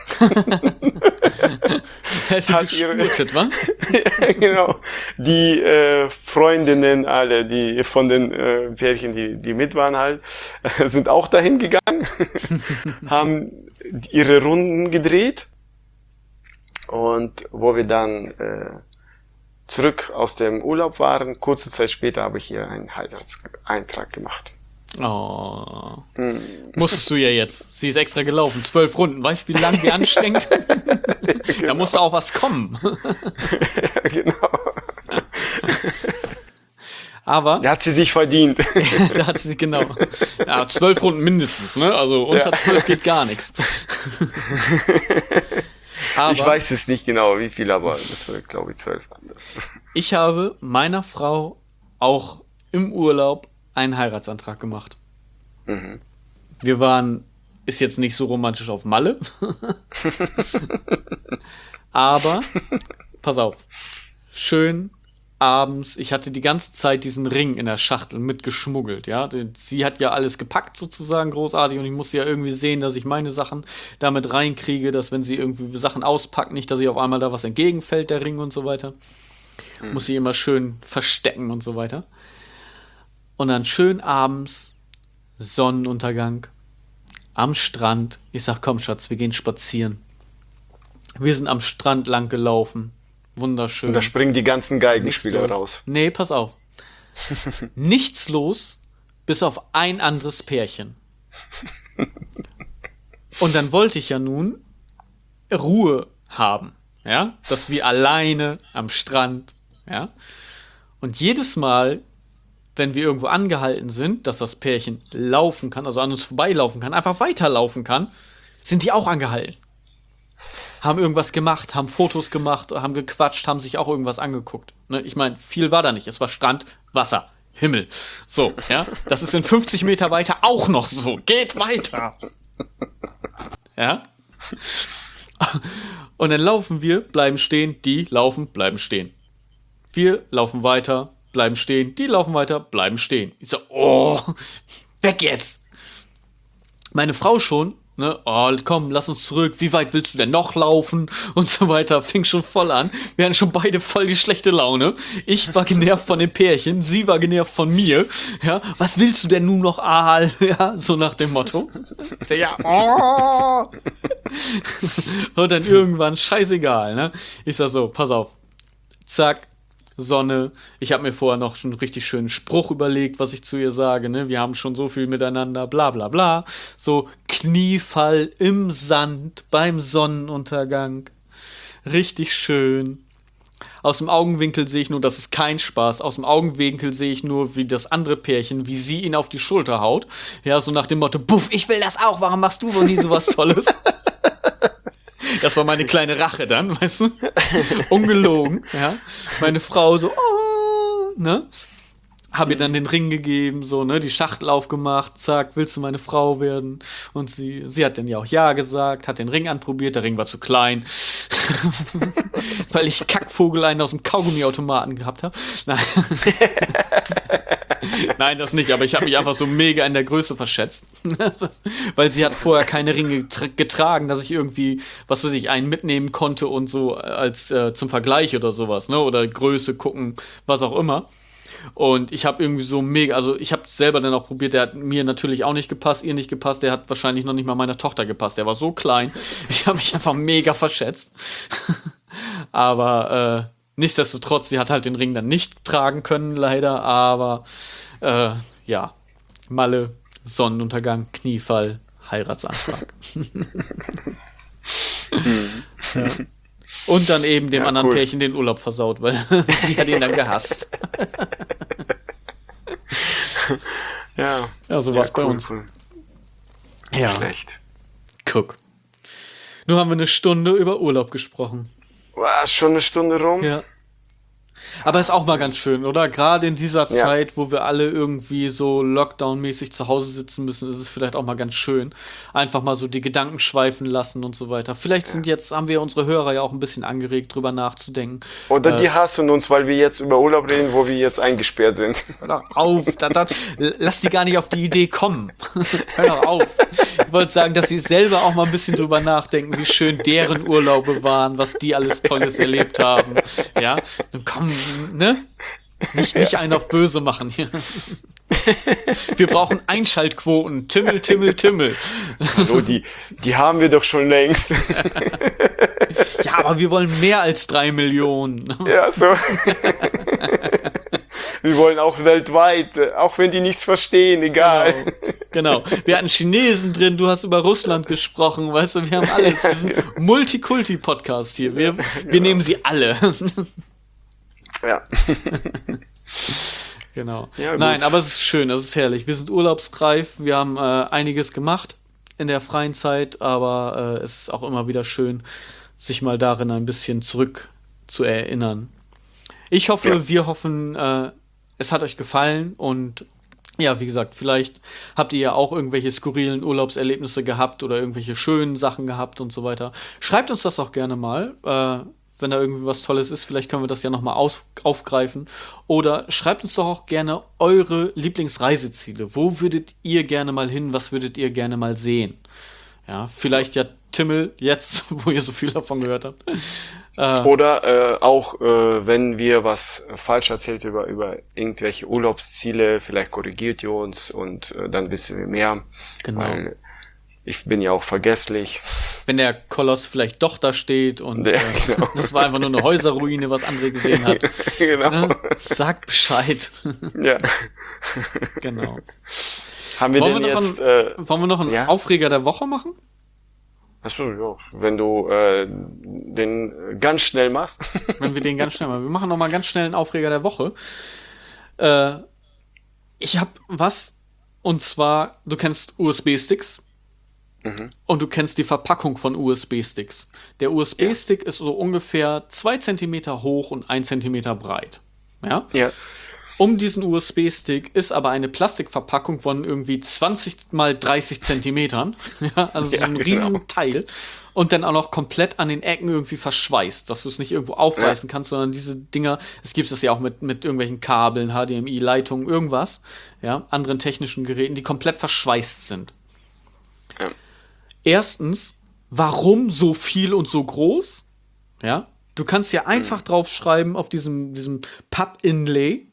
Hast du Hat ihre- gespurtet, wa? Ja, genau. Die Freundinnen alle, die von den Pärchen, die mit waren halt, sind auch dahin gegangen, haben ihre Runden gedreht. Und wo wir dann zurück aus dem Urlaub waren, kurze Zeit später habe ich hier einen Heiratseintrag gemacht. Oh. Musstest du ja jetzt. Sie ist extra gelaufen. 12 Runden. Weißt du, wie lang die anstrengt? Da musste auch was kommen. Genau. Aber Da hat sie sich verdient. da hat sie, genau. Ja, 12 Runden mindestens, ne? Also unter 12 geht gar nichts. Aber Ich weiß es nicht genau, wie viel, aber das ist, glaube ich, 12 anders. ich habe meiner Frau auch im Urlaub einen Heiratsantrag gemacht. Mhm. Wir waren, ist jetzt nicht so romantisch auf Malle, aber, pass auf, schön abends, ich hatte die ganze Zeit diesen Ring in der Schachtel mitgeschmuggelt, ja. Sie hat ja alles gepackt sozusagen, großartig, und ich musste ja irgendwie sehen, dass ich meine Sachen damit reinkriege, dass wenn sie irgendwie Sachen auspackt, nicht, dass ihr auf einmal da was entgegenfällt, der Ring und so weiter. Muss sie immer schön verstecken und so weiter. Und dann schön abends, Sonnenuntergang, am Strand. Ich sag, komm Schatz, wir gehen spazieren. Wir sind am Strand lang gelaufen. Wunderschön. Und da springen die ganzen Geigenspieler raus. Nee, pass auf. Nichts los, bis auf ein anderes Pärchen. Und dann wollte ich ja nun Ruhe haben, ja, dass wir alleine am Strand, ja. Und jedes Mal, wenn wir irgendwo angehalten sind, dass das Pärchen laufen kann, also an uns vorbeilaufen kann, einfach weiterlaufen kann, sind die auch angehalten. Haben irgendwas gemacht, haben Fotos gemacht, haben gequatscht, haben sich auch irgendwas angeguckt. Ne? Ich meine, viel war da nicht. Es war Strand, Wasser, Himmel. So, ja. Das ist in 50 Meter weiter auch noch so. Geht weiter. Ja. Und dann laufen wir, bleiben stehen, die laufen, bleiben stehen. Wir laufen weiter, bleiben stehen, die laufen weiter, bleiben stehen. Ich so, oh, weg jetzt. Meine Frau schon, ne, oh, komm, lass uns zurück, wie weit willst du denn noch laufen? Und so weiter, fing schon voll an. Wir hatten schon beide voll die schlechte Laune. Ich war genervt von dem Pärchen, sie war genervt von mir. Ja, was willst du denn nun noch, Aal? Ja, so nach dem Motto. Ich so, ja, oh. Und dann irgendwann, scheißegal, ne. Ich sag so, pass auf, zack, Sonne. Ich habe mir vorher noch schon einen richtig schönen Spruch überlegt, was ich zu ihr sage, ne? Wir haben schon so viel miteinander, bla bla bla. So Kniefall im Sand beim Sonnenuntergang. Richtig schön. Aus dem Augenwinkel sehe ich nur, das ist kein Spaß. Aus dem Augenwinkel sehe ich nur, wie das andere Pärchen, wie sie ihn auf die Schulter haut. Ja, so nach dem Motto, buff, ich will das auch, warum machst du wohl nie sowas Tolles? Das war meine kleine Rache dann, weißt du? Ungelogen, ja. Meine Frau so, oh, ne? Hab ihr dann den Ring gegeben, so, ne? Die Schachtel aufgemacht, zack, willst du meine Frau werden? Und sie hat dann ja auch ja gesagt, hat den Ring anprobiert, der Ring war zu klein. Weil ich Kackvogeleien aus dem Kaugummiautomaten gehabt habe. Nein. Nein, das nicht, aber ich habe mich einfach so mega in der Größe verschätzt. Weil sie hat vorher keine Ringe getragen, dass ich irgendwie, was weiß ich, einen mitnehmen konnte und so als zum Vergleich oder sowas, ne? Oder Größe gucken, was auch immer. Und ich habe irgendwie so mega, also ich habe es selber dann auch probiert, der hat mir natürlich auch nicht gepasst, ihr nicht gepasst, der hat wahrscheinlich noch nicht mal meiner Tochter gepasst, der war so klein, ich habe mich einfach mega verschätzt. Aber nichtsdestotrotz, sie hat halt den Ring dann nicht tragen können, leider, aber ja, Malle, Sonnenuntergang, Kniefall, Heiratsantrag. Ja. Und dann eben dem anderen Pärchen den Urlaub versaut, weil sie hat ihn dann gehasst. Ja. Ja, so war's bei uns. Cool. Ja. Schlecht. Guck. Nur haben wir eine Stunde über Urlaub gesprochen. Wow, schon eine Stunde rum? Ja. Aber ist auch mal ganz schön, oder? Gerade in dieser Zeit, wo wir alle irgendwie so Lockdown-mäßig zu Hause sitzen müssen, ist es vielleicht auch mal ganz schön. Einfach mal so die Gedanken schweifen lassen und so weiter. Vielleicht haben wir unsere Hörer ja auch ein bisschen angeregt, drüber nachzudenken. Oder die hassen uns, weil wir jetzt über Urlaub reden, wo wir jetzt eingesperrt sind. Hör doch auf, lass die gar nicht auf die Idee kommen. Hör doch auf. Ich wollte sagen, dass sie selber auch mal ein bisschen drüber nachdenken, wie schön deren Urlaube waren, was die alles Tolles erlebt haben. Ja, dann komm, ne? Nicht einen auf böse machen hier. Wir brauchen Einschaltquoten. Timmel, Timmel, Timmel. Hallo, die haben wir doch schon längst. Ja, aber wir wollen mehr als 3 Millionen. Ja, so. Wir wollen auch weltweit, auch wenn die nichts verstehen, egal. Genau. Wir hatten Chinesen drin, du hast über Russland gesprochen, weißt du, wir haben alles. Wir sind Multikulti-Podcast hier. Wir nehmen sie alle. Ja. Genau. Ja, nein, aber es ist schön, es ist herrlich. Wir sind urlaubsreif, wir haben einiges gemacht in der freien Zeit, aber es ist auch immer wieder schön, sich mal darin ein bisschen zurück zu erinnern. Ich hoffe, wir hoffen es hat euch gefallen und ja, wie gesagt, vielleicht habt ihr ja auch irgendwelche skurrilen Urlaubserlebnisse gehabt oder irgendwelche schönen Sachen gehabt und so weiter. Schreibt uns das auch gerne mal, wenn da irgendwie was Tolles ist. Vielleicht können wir das ja nochmal aufgreifen. Oder schreibt uns doch auch gerne eure Lieblingsreiseziele. Wo würdet ihr gerne mal hin? Was würdet ihr gerne mal sehen? Ja, vielleicht ja Timmel jetzt, wo ihr so viel davon gehört habt. Oder auch, wenn wir was falsch erzählt über irgendwelche Urlaubsziele, vielleicht korrigiert ihr uns und dann wissen wir mehr. Genau. Weil ich bin ja auch vergesslich. Wenn der Koloss vielleicht doch da steht und Ja, genau. das war einfach nur eine Häuserruine, was André gesehen hat. Genau. Ne? Sagt Bescheid. Ja. Genau. Haben wir Wollen denn wir noch jetzt... Wollen wir noch einen ja? Aufreger der Woche machen? Achso, ja. Wenn du den ganz schnell machst. Wenn wir den ganz schnell machen. Wir machen noch mal ganz schnell einen Aufreger der Woche. Ich habe was, und zwar, du kennst USB-Sticks. Und du kennst die Verpackung von USB-Sticks. Der USB-Stick ist so ungefähr 2 Zentimeter hoch und 1 Zentimeter breit. Ja? Ja. Um diesen USB-Stick ist aber eine Plastikverpackung von irgendwie 20 mal 30 Zentimetern. Ja, also so ein riesen Teil. Und dann auch noch komplett an den Ecken irgendwie verschweißt, dass du es nicht irgendwo aufreißen kannst, sondern diese Dinger, es gibt es ja auch mit irgendwelchen Kabeln, HDMI, Leitungen, irgendwas, ja, anderen technischen Geräten, die komplett verschweißt sind. Ja. Erstens, warum so viel und so groß? Ja, du kannst ja einfach draufschreiben auf diesem Papp-Inlay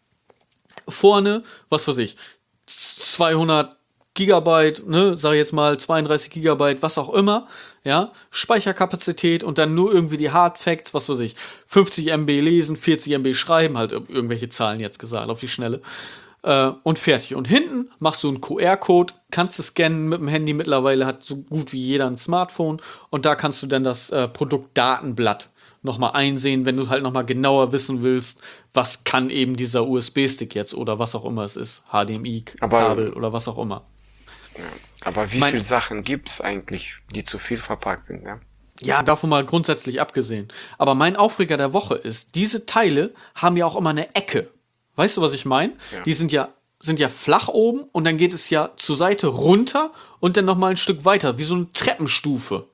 vorne, was weiß ich, 200 Gigabyte, ne, sag ich jetzt mal 32 Gigabyte, was auch immer, ja, Speicherkapazität und dann nur irgendwie die Hard Facts, was weiß ich, 50 MB lesen, 40 MB schreiben, halt irgendwelche Zahlen jetzt gesagt, auf die Schnelle. Und fertig. Und hinten machst du einen QR-Code, kannst du scannen mit dem Handy. Mittlerweile hat so gut wie jeder ein Smartphone. Und da kannst du dann das Produktdatenblatt nochmal einsehen, wenn du halt nochmal genauer wissen willst, was kann eben dieser USB-Stick jetzt oder was auch immer es ist. HDMI-Kabel oder was auch immer. Aber wie viele Sachen gibt's eigentlich, die zu viel verpackt sind, ne? Ja, davon mal grundsätzlich abgesehen. Aber mein Aufreger der Woche ist, diese Teile haben ja auch immer eine Ecke. Weißt du, was ich meine? Ja. Die sind ja flach oben und dann geht es ja zur Seite runter und dann nochmal ein Stück weiter, wie so eine Treppenstufe.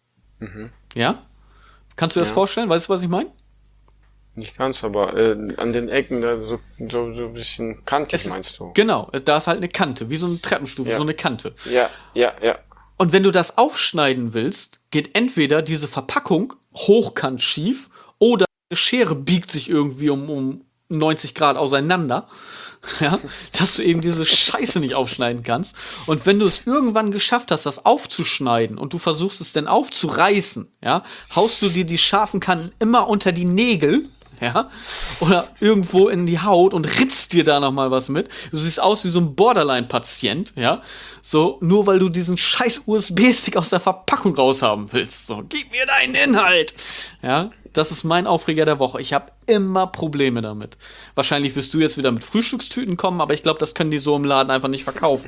Ja? Kannst du dir das vorstellen? Weißt du, was ich meine? Nicht ganz, aber an den Ecken da so ein bisschen kantig, meinst du? Genau, da ist halt eine Kante, wie so eine Treppenstufe, so eine Kante. Ja. Und wenn du das aufschneiden willst, geht entweder diese Verpackung hochkant schief oder eine Schere biegt sich irgendwie um 90 Grad auseinander, ja, dass du eben diese Scheiße nicht aufschneiden kannst. Und wenn du es irgendwann geschafft hast, das aufzuschneiden und du versuchst es dann aufzureißen, ja, haust du dir die scharfen Kanten immer unter die Nägel, ja, oder irgendwo in die Haut und ritzt dir da nochmal was mit. Du siehst aus wie so ein Borderline-Patient, ja, so, nur weil du diesen scheiß USB-Stick aus der Verpackung raushaben willst. So, gib mir deinen Inhalt, ja. Das ist mein Aufreger der Woche. Ich habe immer Probleme damit. Wahrscheinlich wirst du jetzt wieder mit Frühstückstüten kommen, aber ich glaube, das können die so im Laden einfach nicht verkaufen.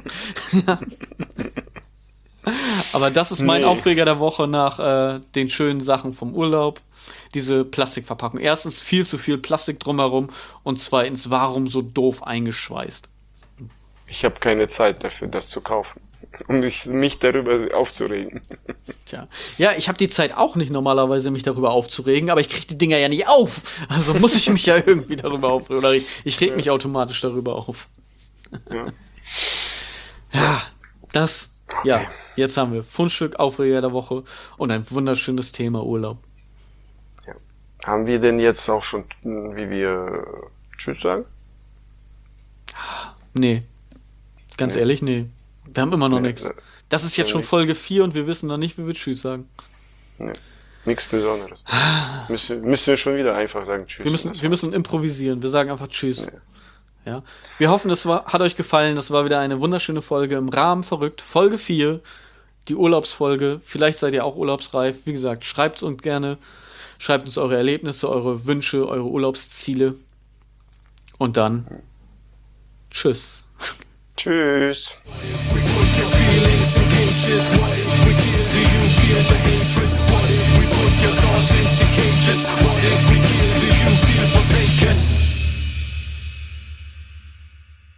Aber das ist mein Aufreger der Woche nach den schönen Sachen vom Urlaub. Diese Plastikverpackung. Erstens viel zu viel Plastik drumherum und zweitens, warum so doof eingeschweißt? Ich habe keine Zeit dafür, das zu kaufen, um mich darüber aufzuregen. Tja. Ja, ich habe die Zeit auch nicht normalerweise, mich darüber aufzuregen, aber ich kriege die Dinger ja nicht auf. Also muss ich mich ja irgendwie darüber aufregen. Oder ich reg mich automatisch darüber auf. Ja, das. Okay. Ja, jetzt haben wir Fundstück, Aufreger der Woche und ein wunderschönes Thema Urlaub. Ja. Haben wir denn jetzt auch schon, wie wir Tschüss sagen? Nee. Ganz ehrlich, nee. Wir haben immer noch nichts. Das ist jetzt schon Folge 4 und wir wissen noch nicht, wie wir Tschüss sagen. Nee. Nichts Besonderes. müssen wir schon wieder einfach sagen Tschüss. Wir müssen improvisieren. Wir sagen einfach Tschüss. Ja. Wir hoffen, hat euch gefallen. Das war wieder eine wunderschöne Folge im Rahmen verrückt. Folge 4, die Urlaubsfolge. Vielleicht seid ihr auch urlaubsreif. Wie gesagt, schreibt uns gerne. Schreibt uns eure Erlebnisse, eure Wünsche, eure Urlaubsziele. Und dann Tschüss. Tschüss.